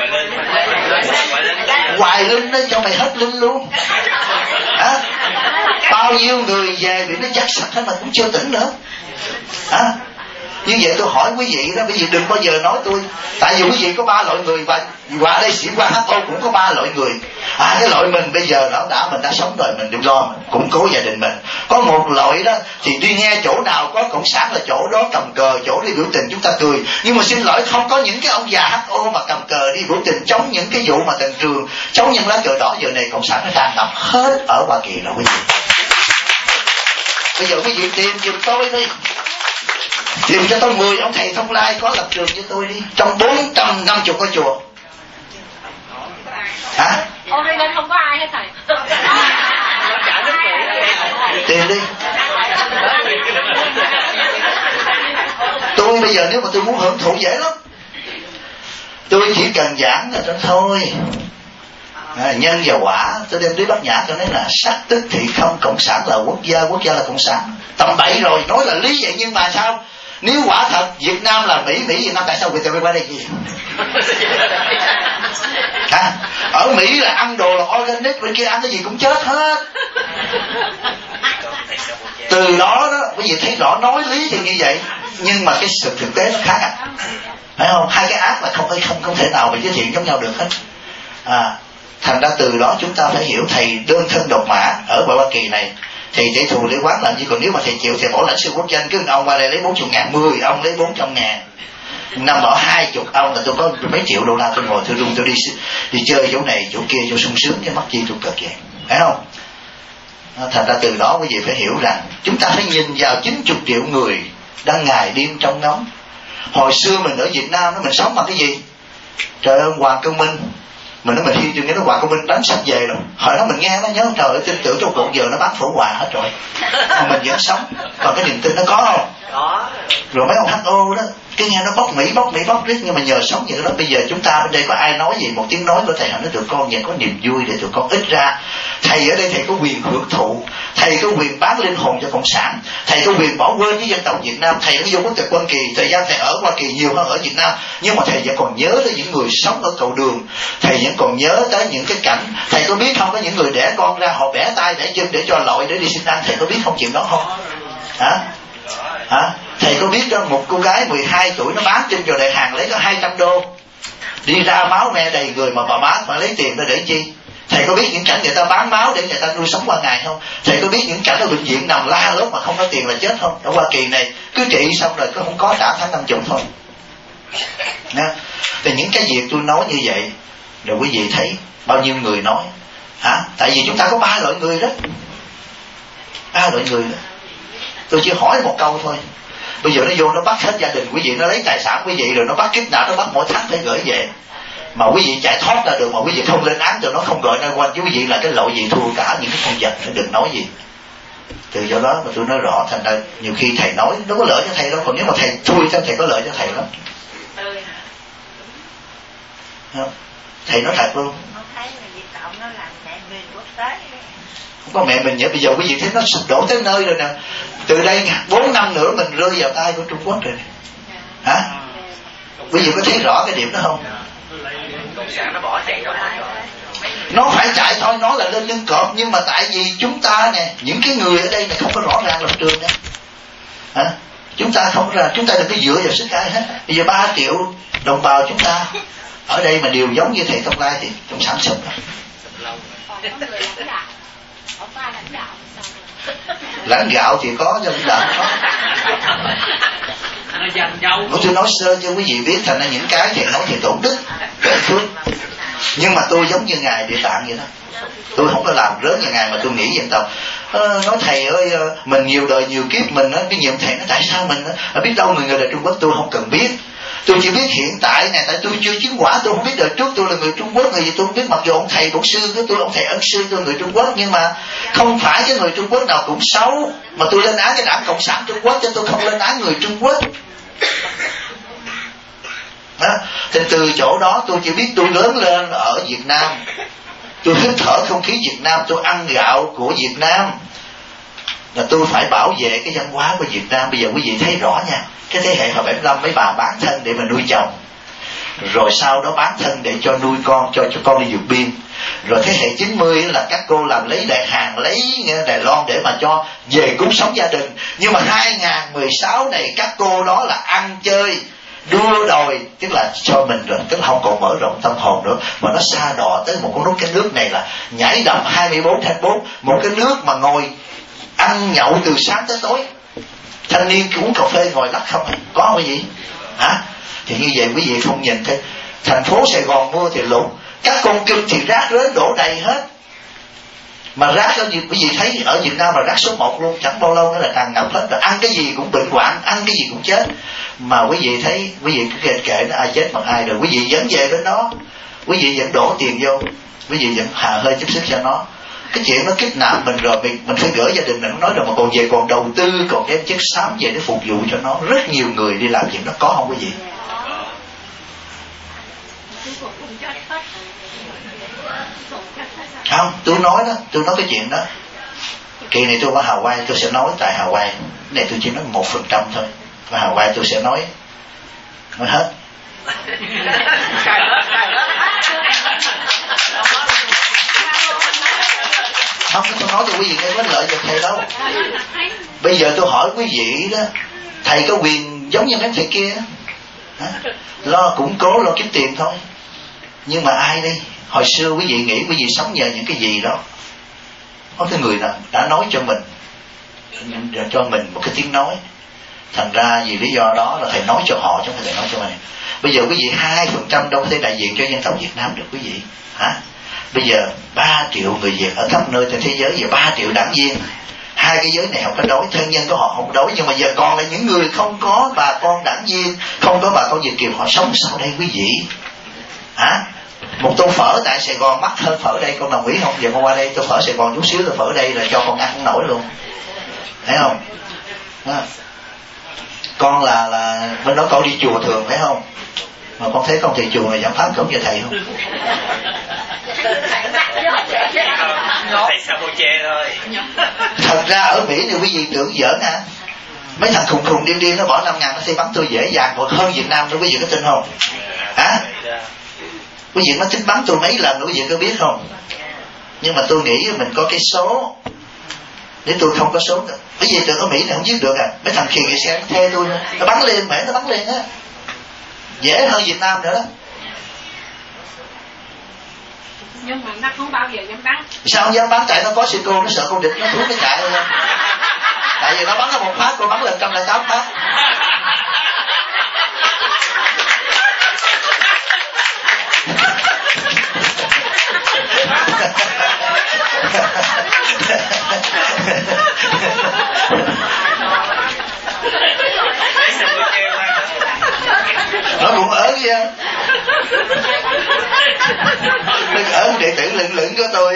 Hoài Linh nó cho mày hết linh luôn. Hả? Bao nhiêu người về bị nó dắt sạch hết mà cũng chưa tỉnh nữa. Hả? Như vậy tôi hỏi quý vị đó, quý vị đừng bao giờ nói tôi. Tại vì quý vị có ba loại người, và qua đây sĩ quan hát ô cũng có ba loại người. À, cái loại mình bây giờ nó đã mình đã sống rồi, mình đừng lo, mình củng cố gia đình mình. Có một loại đó thì đi nghe chỗ nào có cộng sản là chỗ đó cầm cờ, chỗ đi biểu tình chúng ta cười. Nhưng mà xin lỗi, không có những cái ông già hát ô mà cầm cờ đi biểu tình chống những cái vụ mà Trần Trường, chống những lá cờ đỏ. Giờ này cộng sản nó tràn ngập hết ở Hoa Kỳ rồi quý vị. Bây giờ quý vị tìm giùm tôi đi, tìm cho tôi mười ông thầy Thông Lai có lập trường cho tôi đi, trong bốn trăm năm mươi cái chùa. Hả? Hôm nay không có ai hết thầy. Tìm đi. Tôi bây giờ nếu mà tôi muốn hưởng thụ dễ lắm. Tôi chỉ cần giảng là đó thôi. À, nhân và quả. Tôi đem đi Bát Nhã cho nên là sắc tức thị không, cộng sản là quốc gia, quốc gia là cộng sản. Tầm bậy rồi, nói là lý vậy nhưng mà sao? Nếu quả thật Việt Nam là Mỹ, Mỹ Việt Nam, tại sao Việt Nam qua đây gì? À, ở Mỹ là ăn đồ là organic, bên kia ăn cái gì cũng chết hết. Từ đó đó, quý vị thấy rõ nói lý thì như vậy, nhưng mà cái sự thực tế nó khác à. Phải không? Hai cái ác là không không không thể nào mà giới thiệu giống nhau được hết. À, thành ra từ đó chúng ta phải hiểu thầy đơn thân độc mã ở Hoa Kỳ này Thầy để thù để quán làm gì, còn nếu mà thầy chịu thầy bỏ lãnh sư quốc danh, cứ ông qua đây lấy bốn mươi ngàn, mười ông lấy bốn trăm ngàn, năm bỏ hai chục ông là tôi có mấy triệu đô la, tôi ngồi tôi rung tôi đi đi chơi chỗ này chỗ kia cho sung sướng, cái mắc gì tôi cực vậy, phải không? Thành ra từ đó quý vị phải hiểu rằng chúng ta phải nhìn vào chín mươi triệu người đang ngày đêm trong ngóng. Hồi xưa mình ở Việt Nam đó mình sống bằng cái gì? Trời ơi, Hoàng Công Minh, mình nói mình khi chừng nghe nó Hoàng Công Minh đánh sắp về rồi, hồi đó mình nghe nó nhớ trời ơi, tin tưởng trong cuộc giờ nó bán phổ hòa hết rồi, mà mình vẫn sống. Còn cái niềm tin nó có không? Có. Rồi mấy ông hát o đó cứ nghe nó bóc Mỹ bóc Mỹ bóc riết, nhưng mà nhờ sống như đó bây giờ chúng ta bên đây có ai nói gì, một tiếng nói của thầy hỏi nó tụi con vậy có niềm vui để tụi con ít ra. Thầy ở đây thầy có quyền hưởng thụ, thầy có quyền bán linh hồn cho cộng sản, thầy có quyền bỏ quên với dân tộc Việt Nam. Thầy đã vô quốc tịch Hoa Kỳ, thời gian thầy ở Hoa Kỳ nhiều hơn ở Việt Nam, nhưng mà thầy vẫn còn nhớ tới những người sống ở cầu đường, thầy vẫn còn nhớ tới những cái cảnh. Thầy có biết không, có những người đẻ con ra họ bẻ tay bẻ chân để cho lội để đi xin ăn, thầy có biết không chuyện đó không? Hả? Hả? Thầy có biết đó, một cô gái mười hai tuổi nó bán trên chợ đại hàng lấy có hai trăm đô, đi ra máu me đầy người mà bà bán mà lấy tiền ra để chi? Thầy có biết những cảnh người ta bán máu để người ta nuôi sống qua ngày không? Thầy có biết những cảnh ở bệnh viện nằm la lốt mà không có tiền là chết không? Ở Hoa Kỳ này cứ trị xong rồi cứ không có trả tháng năm chục thôi. Nha. Thì những cái việc tôi nói như vậy rồi quý vị thấy bao nhiêu người nói hả? Tại vì chúng ta có ba loại người đó, ba loại người đó. Tôi chỉ hỏi một câu thôi. Bây giờ nó vô nó bắt hết gia đình quý vị, nó lấy tài sản quý vị, rồi nó bắt kidnap, nó bắt mỗi tháng phải gửi về. Mà quý vị chạy thoát ra được mà quý vị không lên án cho nó, không gọi ra quanh chứ quý vị là cái lỗi gì thua cả những cái con vật, nó đừng nói gì. Từ do đó mà tôi nói rõ, thành ra nhiều khi thầy nói nó có lợi cho thầy đâu, còn nếu mà thầy thui cho thầy có lợi cho thầy lắm. Không? Thầy nói thật luôn. Không có mẹ mình nhớ, bây giờ quý vị thấy nó sụp đổ tới nơi rồi nè. Từ đây bốn năm nữa mình rơi vào tay của Trung Quốc rồi nè. Hả? Quý vị có thấy rõ cái điểm đó không? Nó phải chạy thôi, nó là lên lưng cọp, nhưng mà tại vì chúng ta nè, những cái người ở đây này không có rõ ràng lập trường nha. Hả? Chúng ta không ra, chúng ta đừng có dựa vào sức ai hết. Bây giờ ba triệu đồng bào chúng ta ở đây mà đều giống như thầy Thông Lai thì cộng sản sụp rồi. Lãnh gạo thì có, nhưng lãnh đạo có. Nói tôi nói sơ cho quý vị biết, thành ra những cái thầy nói thì tổn đức, rất thương. Nhưng mà tôi giống như ngài Địa Tạng vậy đó. Tôi không có làm rớt như ngài mà tôi nghĩ dân tộc. À, nói thầy ơi, mình nhiều đời nhiều kiếp mình á, cái nhiệm thầy nó tại sao mình á, biết đâu người người đời Trung Quốc, tôi không cần biết. Tôi chỉ biết hiện tại này, tại tôi chưa chứng quả, tôi không biết đời trước tôi là người Trung Quốc, người gì tôi không biết, mặc dù ông thầy bổn sư của tôi, ông thầy ân sư tôi người Trung Quốc, nhưng mà không phải cái người Trung Quốc nào cũng xấu, mà tôi lên án cái đảng Cộng sản Trung Quốc, cho tôi không lên án người Trung Quốc. Đó. Thì từ chỗ đó tôi chỉ biết tôi lớn lên ở Việt Nam, tôi hít thở không khí Việt Nam, tôi ăn gạo của Việt Nam, là tôi phải bảo vệ cái văn hóa của Việt Nam. Bây giờ quý vị thấy rõ nha, cái thế hệ hồi bảy mươi lăm mấy bà bán thân để mà nuôi chồng, rồi sau đó bán thân để cho nuôi con, cho cho con đi vượt biên. Rồi thế hệ chín mươi là các cô làm lấy Đại Hàn, lấy Đài Loan để mà cho về cứu sống gia đình. Nhưng mà hai không một sáu này các cô đó là ăn chơi đua đòi, tức là cho mình rồi, tức là không còn mở rộng tâm hồn nữa, mà nó xa đọa tới một con nước. Cái nước này là nhảy đầm hai mươi bốn trên bốn, một cái nước mà ngồi ăn nhậu từ sáng tới tối, thanh niên uống cà phê ngồi lắc không, có không cái gì hả? Thì như vậy quý vị không nhìn thấy thành phố Sài Gòn mưa thì lụt, các con kênh thì rác rến đổ đầy hết. Mà rác ở quý vị thấy ở Việt Nam là rác số một luôn, chẳng bao lâu nữa là tràn ngập hết rồi, ăn cái gì cũng bệnh hoạn, ăn cái gì cũng chết. Mà quý vị thấy, quý vị cứ kệ kệ nó ai chết bằng ai, rồi quý vị dẫn về bên đó, quý vị vẫn đổ tiền vô, quý vị vẫn hà hơi chút sức cho nó. Cái chuyện nó kích nạp mình rồi mình, mình phải gửi gia đình, nó nói rồi mà còn về còn đầu tư, còn đem chất xám về để phục vụ cho nó. Rất nhiều người đi làm chuyện đó, có không quý vị? Không, tôi nói đó, tôi nói cái chuyện đó. Kỳ này tôi qua Hawaii tôi sẽ nói tại Hawaii. Cái này tôi chỉ nói một phần trăm thôi. Qua Hawaii tôi sẽ nói nói hết. Không, tôi nói cho quý vị nghe có lợi cho thầy đâu. Bây giờ tôi hỏi quý vị đó, thầy có quyền giống như mấy thầy kia đó, lo củng cố, lo kiếm tiền thôi. Nhưng mà ai đây? Hồi xưa quý vị nghĩ quý vị sống nhờ những cái gì đó? Có cái người nào đã nói cho mình cho mình một cái tiếng nói. Thành ra vì lý do đó là thầy nói cho họ chứ không phải thầy nói cho mình. Bây giờ quý vị hai phần trăm đâu có thể đại diện cho dân tộc Việt Nam được quý vị hả? Bây giờ ba triệu người Việt ở khắp nơi trên thế giới, giờ ba triệu đảng viên, hai cái giới này không có đối, thân nhân của họ không đối, nhưng mà giờ còn là những người không có bà con đảng viên, không có bà con Việt kiều, họ sống sao đây quý vị hả? Một tô phở tại Sài Gòn mắc hơn phở đây, con đồng ý không? Giờ con qua đây tô phở Sài Gòn chút xíu, tô phở đây là cho con ăn không nổi luôn, thấy không? À. Con là là bên đó con đi chùa thường phải không? Mà con thấy con thầy chùa này giảng pháp giống như thầy không? Thầy sao cô chê thôi. Thật ra ở Mỹ thì quý vị tưởng giỡn hả? Mấy thằng khùng khùng điên điên nó bỏ năm ngàn nó sẽ bắn tôi dễ dàng còn hơn Việt Nam đó, quý vị có tin không? Hả? Quý vị nó tính bắn tôi mấy lần nữa quý vị có biết không? Nhưng mà tôi nghĩ mình có cái số. Nếu tôi không có số, quý vị tưởng ở Mỹ này không giết được à? Mấy thằng khiêng cái xe nó thê tôi, nó bắn lên mẹ nó bắn lên á, dễ hơn Việt Nam nữa đó. Nhưng mà nó không bao giờ dám bắn. Sao không dám bắn? Tại nó có sư cô, nó sợ con địch nó thú cái chạy luôn. Tại vì nó bắn nó một phát, cô bắn lên trăm lẻ tám phát. Nó cũng ở kia. Đừng ở đệ tử lựng lựng của tôi.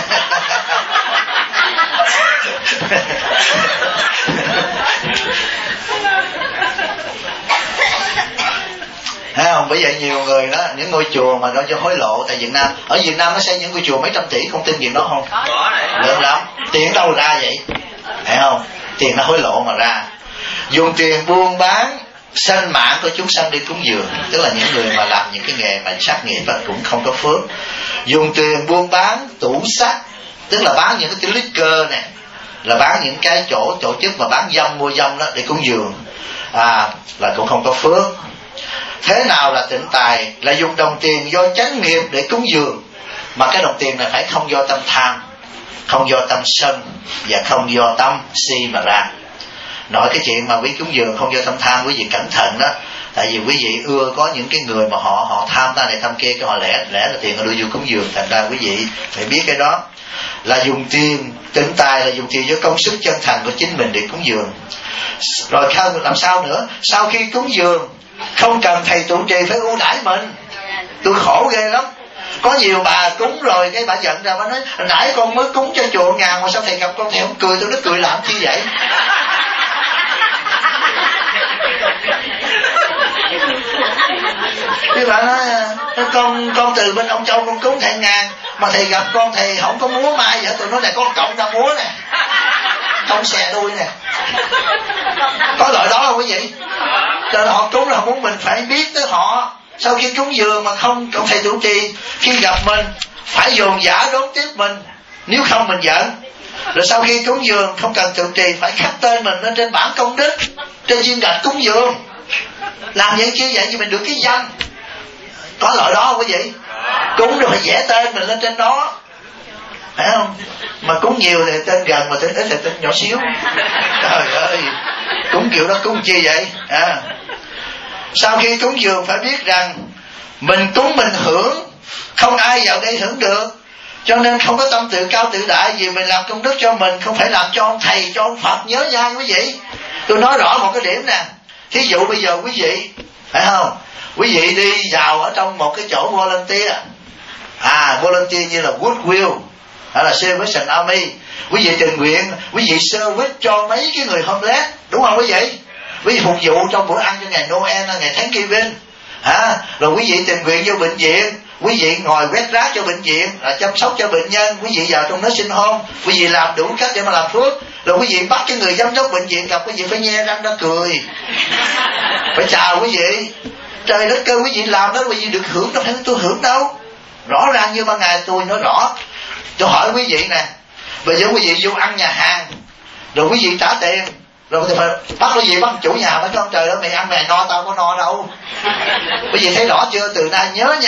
Thấy không? Bây giờ nhiều người đó, những ngôi chùa mà nó cho hối lộ tại Việt Nam. Ở Việt Nam nó xây những ngôi chùa mấy trăm tỷ, không tin chuyện đó không? Có này. Lớn lắm. Tiền đâu ra vậy? Thấy không? Tiền nó hối lộ mà ra. Dùng tiền buôn bán sanh mạng của chúng sanh đi cúng dường, tức là những người mà làm những cái nghề mà sát nghiệp cũng không có phước. Dùng tiền buôn bán tủ sách, tức là bán những cái liquor này, là bán những cái chỗ tổ chức mà bán dâm mua dâm đó để cúng dường, à là cũng không có phước. Thế nào là tịnh tài? Là dùng đồng tiền do chánh nghiệp để cúng dường, mà cái đồng tiền này phải không do tâm tham, không do tâm sân và không do tâm si mà ra. Nói cái chuyện mà quý cúng dường không do tâm tham, quý vị cẩn thận đó. Tại vì quý vị ưa có những cái người mà họ họ tham ta này tham kia, cái họ lẻ lẻ là tiền họ đưa vô cúng dường. Thành ra quý vị phải biết cái đó. Là dùng tiền tịnh tài, là dùng tiền do công sức chân thành của chính mình để cúng dường. Rồi không làm sao nữa? Sau khi cúng dường không cần thầy trụ trì phải ưu đãi mình. Tôi khổ ghê lắm. Có nhiều bà cúng rồi cái bà giận ra, bà nói nãy con mới cúng cho chùa ngàn mà sao thầy gặp con thầy không cười? Tôi nói cười làm chi vậy? Cái bà nói con con từ bên ông Châu con cúng thầy ngàn mà thầy gặp con thầy không có múa mai vậy. Tôi nói này con cộng ra múa nè, không xè đuôi nè. Có loại đó không quý vị? Cho nên họ cúng là họ muốn mình phải biết tới họ. Sau khi cúng dường mà không không thầy chủ trì, khi gặp mình phải dồn dã đón tiếp mình, nếu không mình giận. Rồi sau khi cúng dường không cần trụ trì, phải khắc tên mình lên trên bảng công đức, trên viên gạch cúng dường. Làm vậy chứ vậy thì mình được cái danh. Có loại đó không quý vị? Cúng rồi phải vẽ tên mình lên trên đó, phải không? Mà cúng nhiều thì tên gần, mà tên ít thì tên nhỏ xíu. Trời ơi, cúng kiểu đó cúng chi vậy? À. Sau khi cúng dường phải biết rằng mình cúng mình hưởng, không ai vào đây hưởng được. Cho nên không có tâm tự cao tự đại, vì mình làm công đức cho mình, không phải làm cho ông thầy, cho ông Phật nhớ nha quý vị. Tôi nói rõ một cái điểm nè. Thí dụ bây giờ quý vị, phải không? Quý vị đi vào ở trong một cái chỗ volunteer, à volunteer như là Goodwill hay là Salvation Army, quý vị tình nguyện, quý vị service cho mấy cái người homeless, đúng không quý vị? Quý vị phục vụ trong bữa ăn cho ngày Noel, ngày Thanksgiving, à, rồi quý vị tình nguyện vô bệnh viện, quý vị ngồi quét rác cho bệnh viện, là chăm sóc cho bệnh nhân, quý vị vào trong nursing home, quý vị làm đủ cách để mà làm phước. Rồi quý vị bắt cái người giám đốc bệnh viện gặp quý vị phải nhe răng ra cười, phải chào quý vị. Trời đất ơi, quý vị làm đó quý vị được hưởng đâu, phải tôi hưởng đâu. Rõ ràng như ban ngày tôi nói rõ. Tôi hỏi quý vị nè, bây giờ quý vị vô ăn nhà hàng, rồi quý vị trả tiền, rồi thì phải bắt quý vị bắt chủ nhà phải không? Trời ơi, mày ăn mày no, tao có no đâu. Quý vị thấy rõ chưa? Từ nay nhớ nha,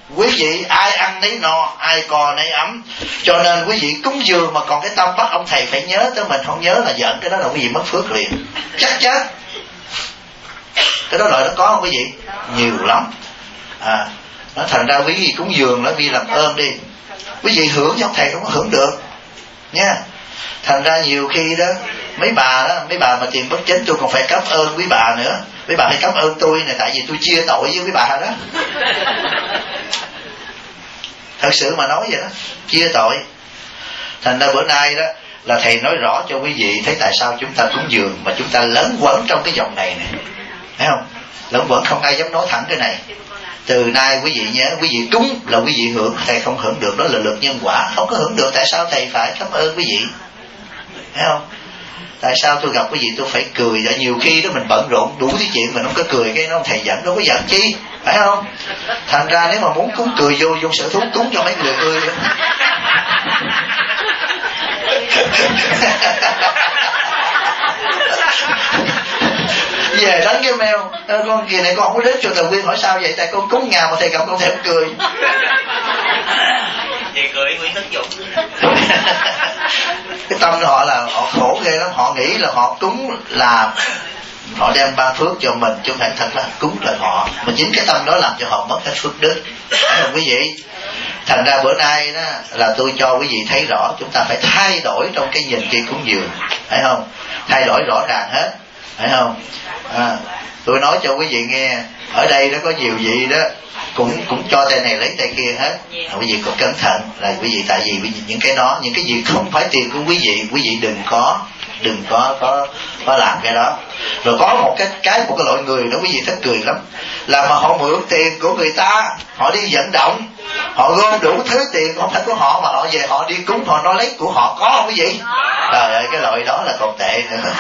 quý vị ai ăn nấy no, ai co nấy ấm. Cho nên quý vị cúng dường mà còn cái tâm bắt ông thầy phải nhớ tới mình, không nhớ là giận, cái đó là quý vị mất phước liền, chắc chắn. Cái đó loại đó có không quý vị? Nhiều lắm. À, nó thành ra quý vị cúng dường nó vì làm ơn đi, quý vị hưởng chứ ông thầy không có hưởng được nha. Thành ra nhiều khi đó mấy bà đó, mấy bà mà tiền bất chính tôi còn phải cảm ơn quý bà nữa. Mấy bà phải cảm ơn tôi này, tại vì tôi chia tội với quý bà đó. Thật sự mà nói vậy đó, chia tội. Thành ra bữa nay đó là thầy nói rõ cho quý vị thấy tại sao chúng ta cúng dường mà chúng ta lấn quẩn trong cái dòng này này, thấy không? Lẫn quẩn không ai dám nói thẳng cái này. Từ nay quý vị nhớ, quý vị cúng là quý vị hưởng, thầy không hưởng được, đó là luật nhân quả, không có hưởng được. Tại sao thầy phải cảm ơn quý vị, thấy không? Tại sao tôi gặp quý vị tôi phải cười? Tại nhiều khi đó mình bận rộn đủ thứ chuyện mình không có cười, cái nó thầy giận, đâu có giận chi, phải không? Thành ra nếu mà muốn cúng cười vô vô sở thú cúng cho mấy người cười. Về đánh cái mail, con kỳ này con không có đến chùa Từ Quyên, hỏi sao vậy? Tại con cúng nhà mà thầy gặp con thèm cười. Vậy cười Nguyễn Tấn Dũng. Cái tâm họ là họ khổ ghê lắm, họ nghĩ là họ cúng là họ đem ban phước cho mình, chứ không phải thật là cúng là họ. Mà chính cái tâm đó làm cho họ mất cái phước đức, phải không quý vị? Thành ra bữa nay đó là tôi cho quý vị thấy rõ chúng ta phải thay đổi trong cái nhìn khi cúng dường, phải không? Thay đổi rõ ràng hết, phải không? À, tôi nói cho quý vị nghe, ở đây nó có nhiều vị đó cũng cũng cho tay này lấy tay kia hết. À, quý vị còn cẩn thận là quý vị, tại vì những cái đó, những cái gì không phải tiền của quý vị, quý vị đừng có đừng có có có làm cái đó. Rồi có một cái cái một cái loại người đó quý vị thích cười lắm, là mà họ mượn tiền của người ta, họ đi vận động, họ gom đủ thứ tiền không phải của họ mà họ về họ đi cúng, họ nói lấy của họ, có không quý vị? Trời ơi, cái loại đó là còn tệ nữa.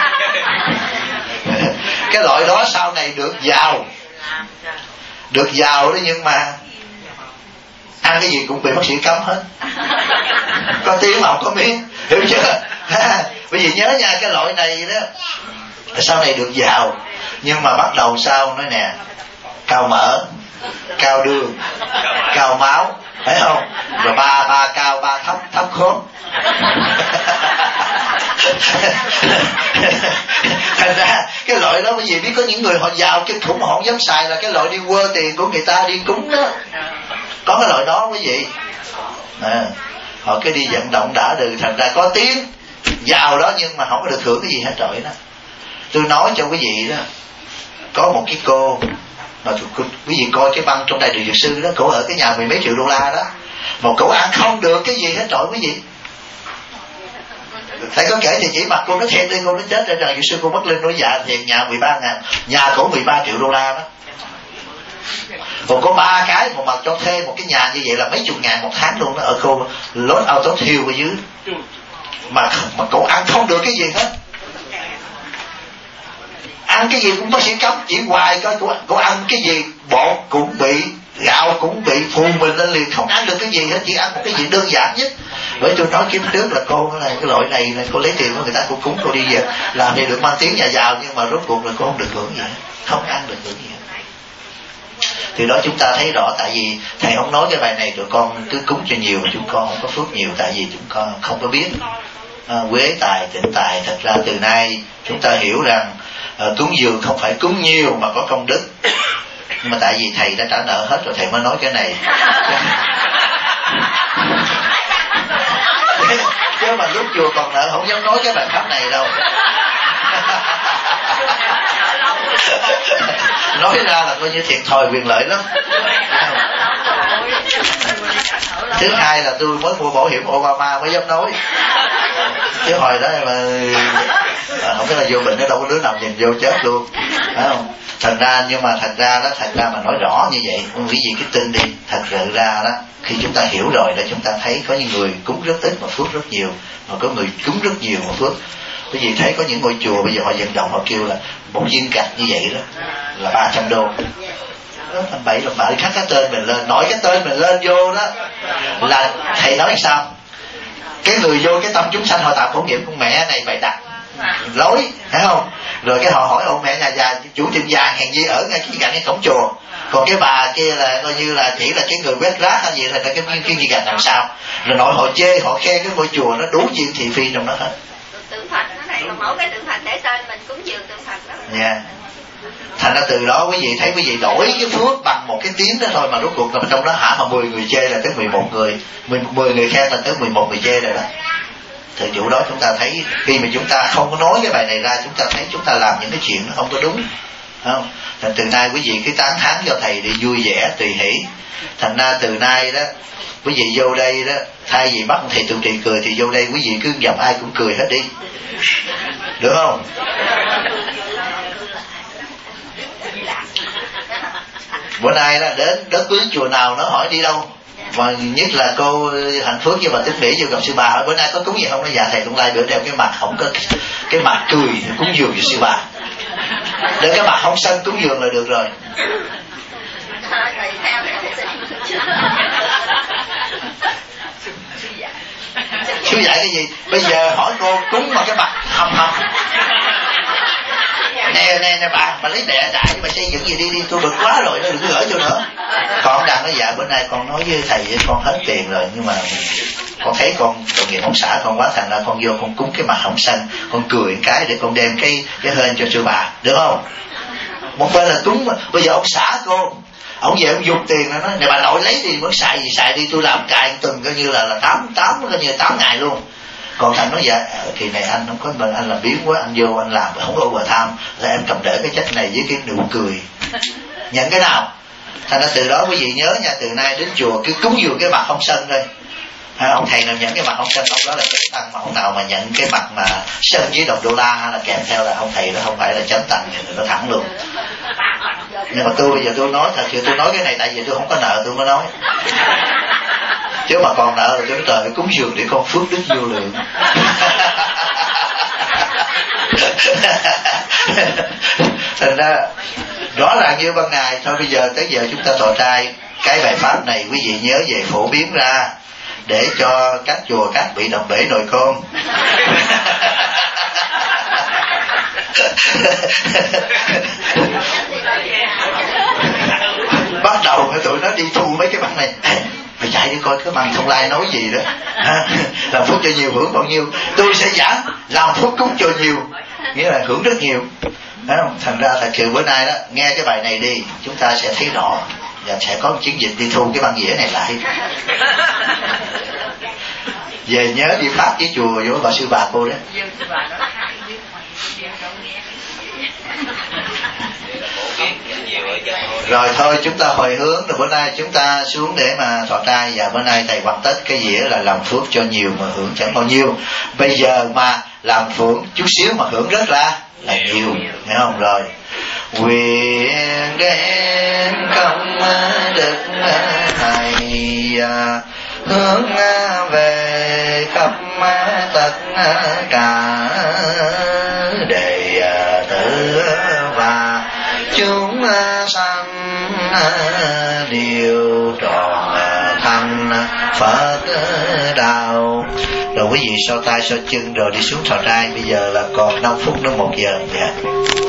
Cái loại đó sau này được giàu, được giàu đó, nhưng mà ăn cái gì cũng bị bác sĩ cấm hết, có tiếng mà không có miếng, hiểu chưa? Bởi vì nhớ nha, cái loại này đó sau này được giàu, nhưng mà bắt đầu sau nói nè, cao mỡ, cao đường, cao máu, phải không? Rồi ba ba cao ba thấp, thấp khốp. Thành ra cái loại đó, bởi vì biết có những người họ giàu kinh khủng mà họ không dám xài, là cái loại đi quơ tiền của người ta đi cúng đó. Có cái loại đó quý vị à, họ cứ đi vận động đã được, thành ra có tiếng giàu đó nhưng mà không có được hưởng cái gì hết trọi đó. Tôi nói cho quý vị đó, có một cái cô mà quý vị coi cái băng trong đài Từ Dược Sư đó, cổ ở cái nhà mười mấy triệu đô la đó, một cổ ăn không được cái gì hết trọi quý vị. Thầy có kể thì chỉ mặt cô nó thêm đi, cô nó chết trên đài Dược Sư, cô mất lên nói dạ thì nhà mười ba ngàn, nhà cổ mười ba triệu đô la đó. Còn có ba cái, một mặt cho thuê một cái nhà như vậy là mấy chục ngàn một tháng luôn đó, ở cô Lốt Auto Hill ở dưới, mà mà cậu ăn không được cái gì hết, ăn cái gì cũng bác sĩ cấm, chỉ hoài coi cô, cô ăn cái gì bột cũng bị, gạo cũng bị, phù mình lên liền, không ăn được cái gì hết, chỉ ăn một cái gì đơn giản nhất. Bởi tôi nói kiếp trước là cô này, cái loại này là cô lấy tiền của người ta, cô cúng, cô đi về làm thì được mang tiếng nhà giàu, nhưng mà rốt cuộc là cô không được hưởng gì hết, không ăn được hưởng gì hết. Thì đó chúng ta thấy rõ, tại vì thầy không nói cái bài này tụi con cứ cúng cho nhiều mà chúng con không có phước nhiều, tại vì chúng con không có biết à, quế tài tịnh tài. Thật ra từ nay chúng ta hiểu rằng à, cúng dường không phải cúng nhiều mà có công đức, nhưng mà tại vì thầy đã trả nợ hết rồi thầy mới nói cái này. Chứ mà lúc chùa còn nợ không dám nói cái bài pháp này đâu. Nói ra là coi như thiệt thòi quyền lợi lắm. Thứ hai là tôi mới mua bảo hiểm Obama mới dám nói, chứ hồi đó mà không biết là vô bệnh nó đâu có đứa nào nhìn vô chết luôn, phải không? Thành ra, nhưng mà thật ra đó, thật ra mà nói rõ như vậy, quý vị cứ tin đi. Thật sự ra đó, khi chúng ta hiểu rồi là chúng ta thấy có những người cúng rất ít mà phước rất nhiều, mà có người cúng rất nhiều mà phước. Quý vị thấy có những ngôi chùa bây giờ họ vận động, họ kêu là một viên gạch như vậy đó là ba trăm đô. Đó, anh bảy là bảy khắc cái tên mình lên, nói cái tên mình lên vô đó là thầy nói sao? Cái người vô cái tâm chúng sanh họ tạo khổ nghiệm, con mẹ này bày đặt lối, thấy không? Rồi cái họ hỏi ông mẹ nhà già chủ tiệm vàng hèn gì ở ngay cái cạnh cái cổng chùa, Còn cái bà kia là coi như là chỉ là cái người quét rác hay gì, thành ra cái cái gì gạch làm sao. Rồi nội họ chê, họ khen cái ngôi chùa nó đủ chuyện thị phi trong đó hết. Tượng Phật nó này, còn mỗi cái tượng Phật để tên mình cúng dường tượng Phật đó. Dạ. Yeah. Thành ra từ đó quý vị thấy quý vị đổi cái phước bằng một cái tiếng đó thôi mà rốt cuộc là trong đó hả mà mười người chê là tới mười một người, mười người khen là tới mười một người chê rồi đó. Thời vụ đó chúng ta thấy khi mà chúng ta không có nói cái bài này ra, chúng ta thấy chúng ta làm những cái chuyện nó không có đúng, không? Thành từ nay quý vị cứ tán thán cho thầy đi vui vẻ tùy hỷ. Thành ra từ nay đó quý vị vô đây đó, thay vì bắt thầy trụ trì cười thì vô đây quý vị cứ gặp ai cũng cười hết đi, được không? Bữa nay đó đến đất cưới chùa nào nó hỏi đi đâu, mà nhất là cô Hạnh Phước với bà Tích Mỹ vô gặp sư bà hỏi bữa nay có cúng gì không, nó dạ thầy tương lai bữa đeo cái mặt không có cái mặt cười cúng dường cho sư bà, để cái mặt không sân cúng dường là được rồi. Sư dạy cái gì? Bây giờ hỏi cô cúng mà cái mặt hầm hầm. Nè nè nè bà, bà lấy đẻ đại mà xây dựng gì đi đi, tôi bực quá rồi, nó đừng có gửi cho nữa. Con đang nói dạ bữa nay con nói với thầy với con hết tiền rồi, nhưng mà con thấy con tội nghiệp ông xã con quá, thành ra con vô con cúng cái mặt hồng xanh, con cười cái để con đem cái cái hên cho sư bà, được không? Một bên là cúng, bây giờ ông xã cô ông về ông dùng tiền nó nói này bà nội lấy tiền mới xài gì xài đi, tôi làm cài tuần coi như là là tám tám coi như tám ngày luôn. Còn thành nói dạ kỳ này anh không có bên anh làm biến quá, anh vô anh làm không có overtime, là em cầm đỡ cái trách này với cái nụ cười, nhận cái nào? Thành ra từ đó quý vị nhớ nha, từ nay đến chùa cứ cúng dường cái mặt không sân thôi. À, ông thầy nào nhận cái mặt không sân ông đó là chánh tăng, mà ông nào mà nhận cái mặt mà sân với đồng đô la hay là kèm theo là ông thầy đó không phải là chánh tăng, thì nó thẳng luôn. Nhưng mà tôi bây giờ tôi nói thật sự tôi nói cái này tại vì tôi không có nợ tôi mới nói, chứ mà còn nợ rồi tôi nói trời cúng dường để con phước đức vô lượng. Thành ra rõ ràng như ban ngày thôi. Bây giờ tới giờ chúng ta thọ trai, cái bài pháp này quý vị nhớ về phổ biến ra để cho các chùa các vị đồng bể nồi cơm. Bắt đầu tụi nó đi thu mấy cái băng này, phải chạy đi coi cái băng Thông Lai nói gì đó. Làm phước cho nhiều hưởng bao nhiêu, tôi sẽ giảng làm phước cúng cho nhiều, nghĩa là hưởng rất nhiều. Thành ra thật sự bữa nay đó nghe cái bài này đi, chúng ta sẽ thấy rõ và sẽ có một chiến dịch đi thu cái băng dĩa này lại. Về nhớ đi pháp với chùa với bà sư bà cô đó. Rồi thôi chúng ta hồi hướng, rồi bữa nay chúng ta xuống để mà thọ trai, và bữa nay thầy hoàn tất cái dĩa là làm phước cho nhiều mà hưởng chẳng bao nhiêu. Bây giờ mà làm phước chút xíu mà hưởng rất là là nhiều, hiểu không? Rồi nguyện đem công đức này hướng về khắp tất cả đệ tử và chúng sanh đều tròn thành Phật đạo. Rồi quý vị so tay so chân rồi đi xuống thọ trai. Bây giờ là còn năm phút nữa một giờ. Dạ.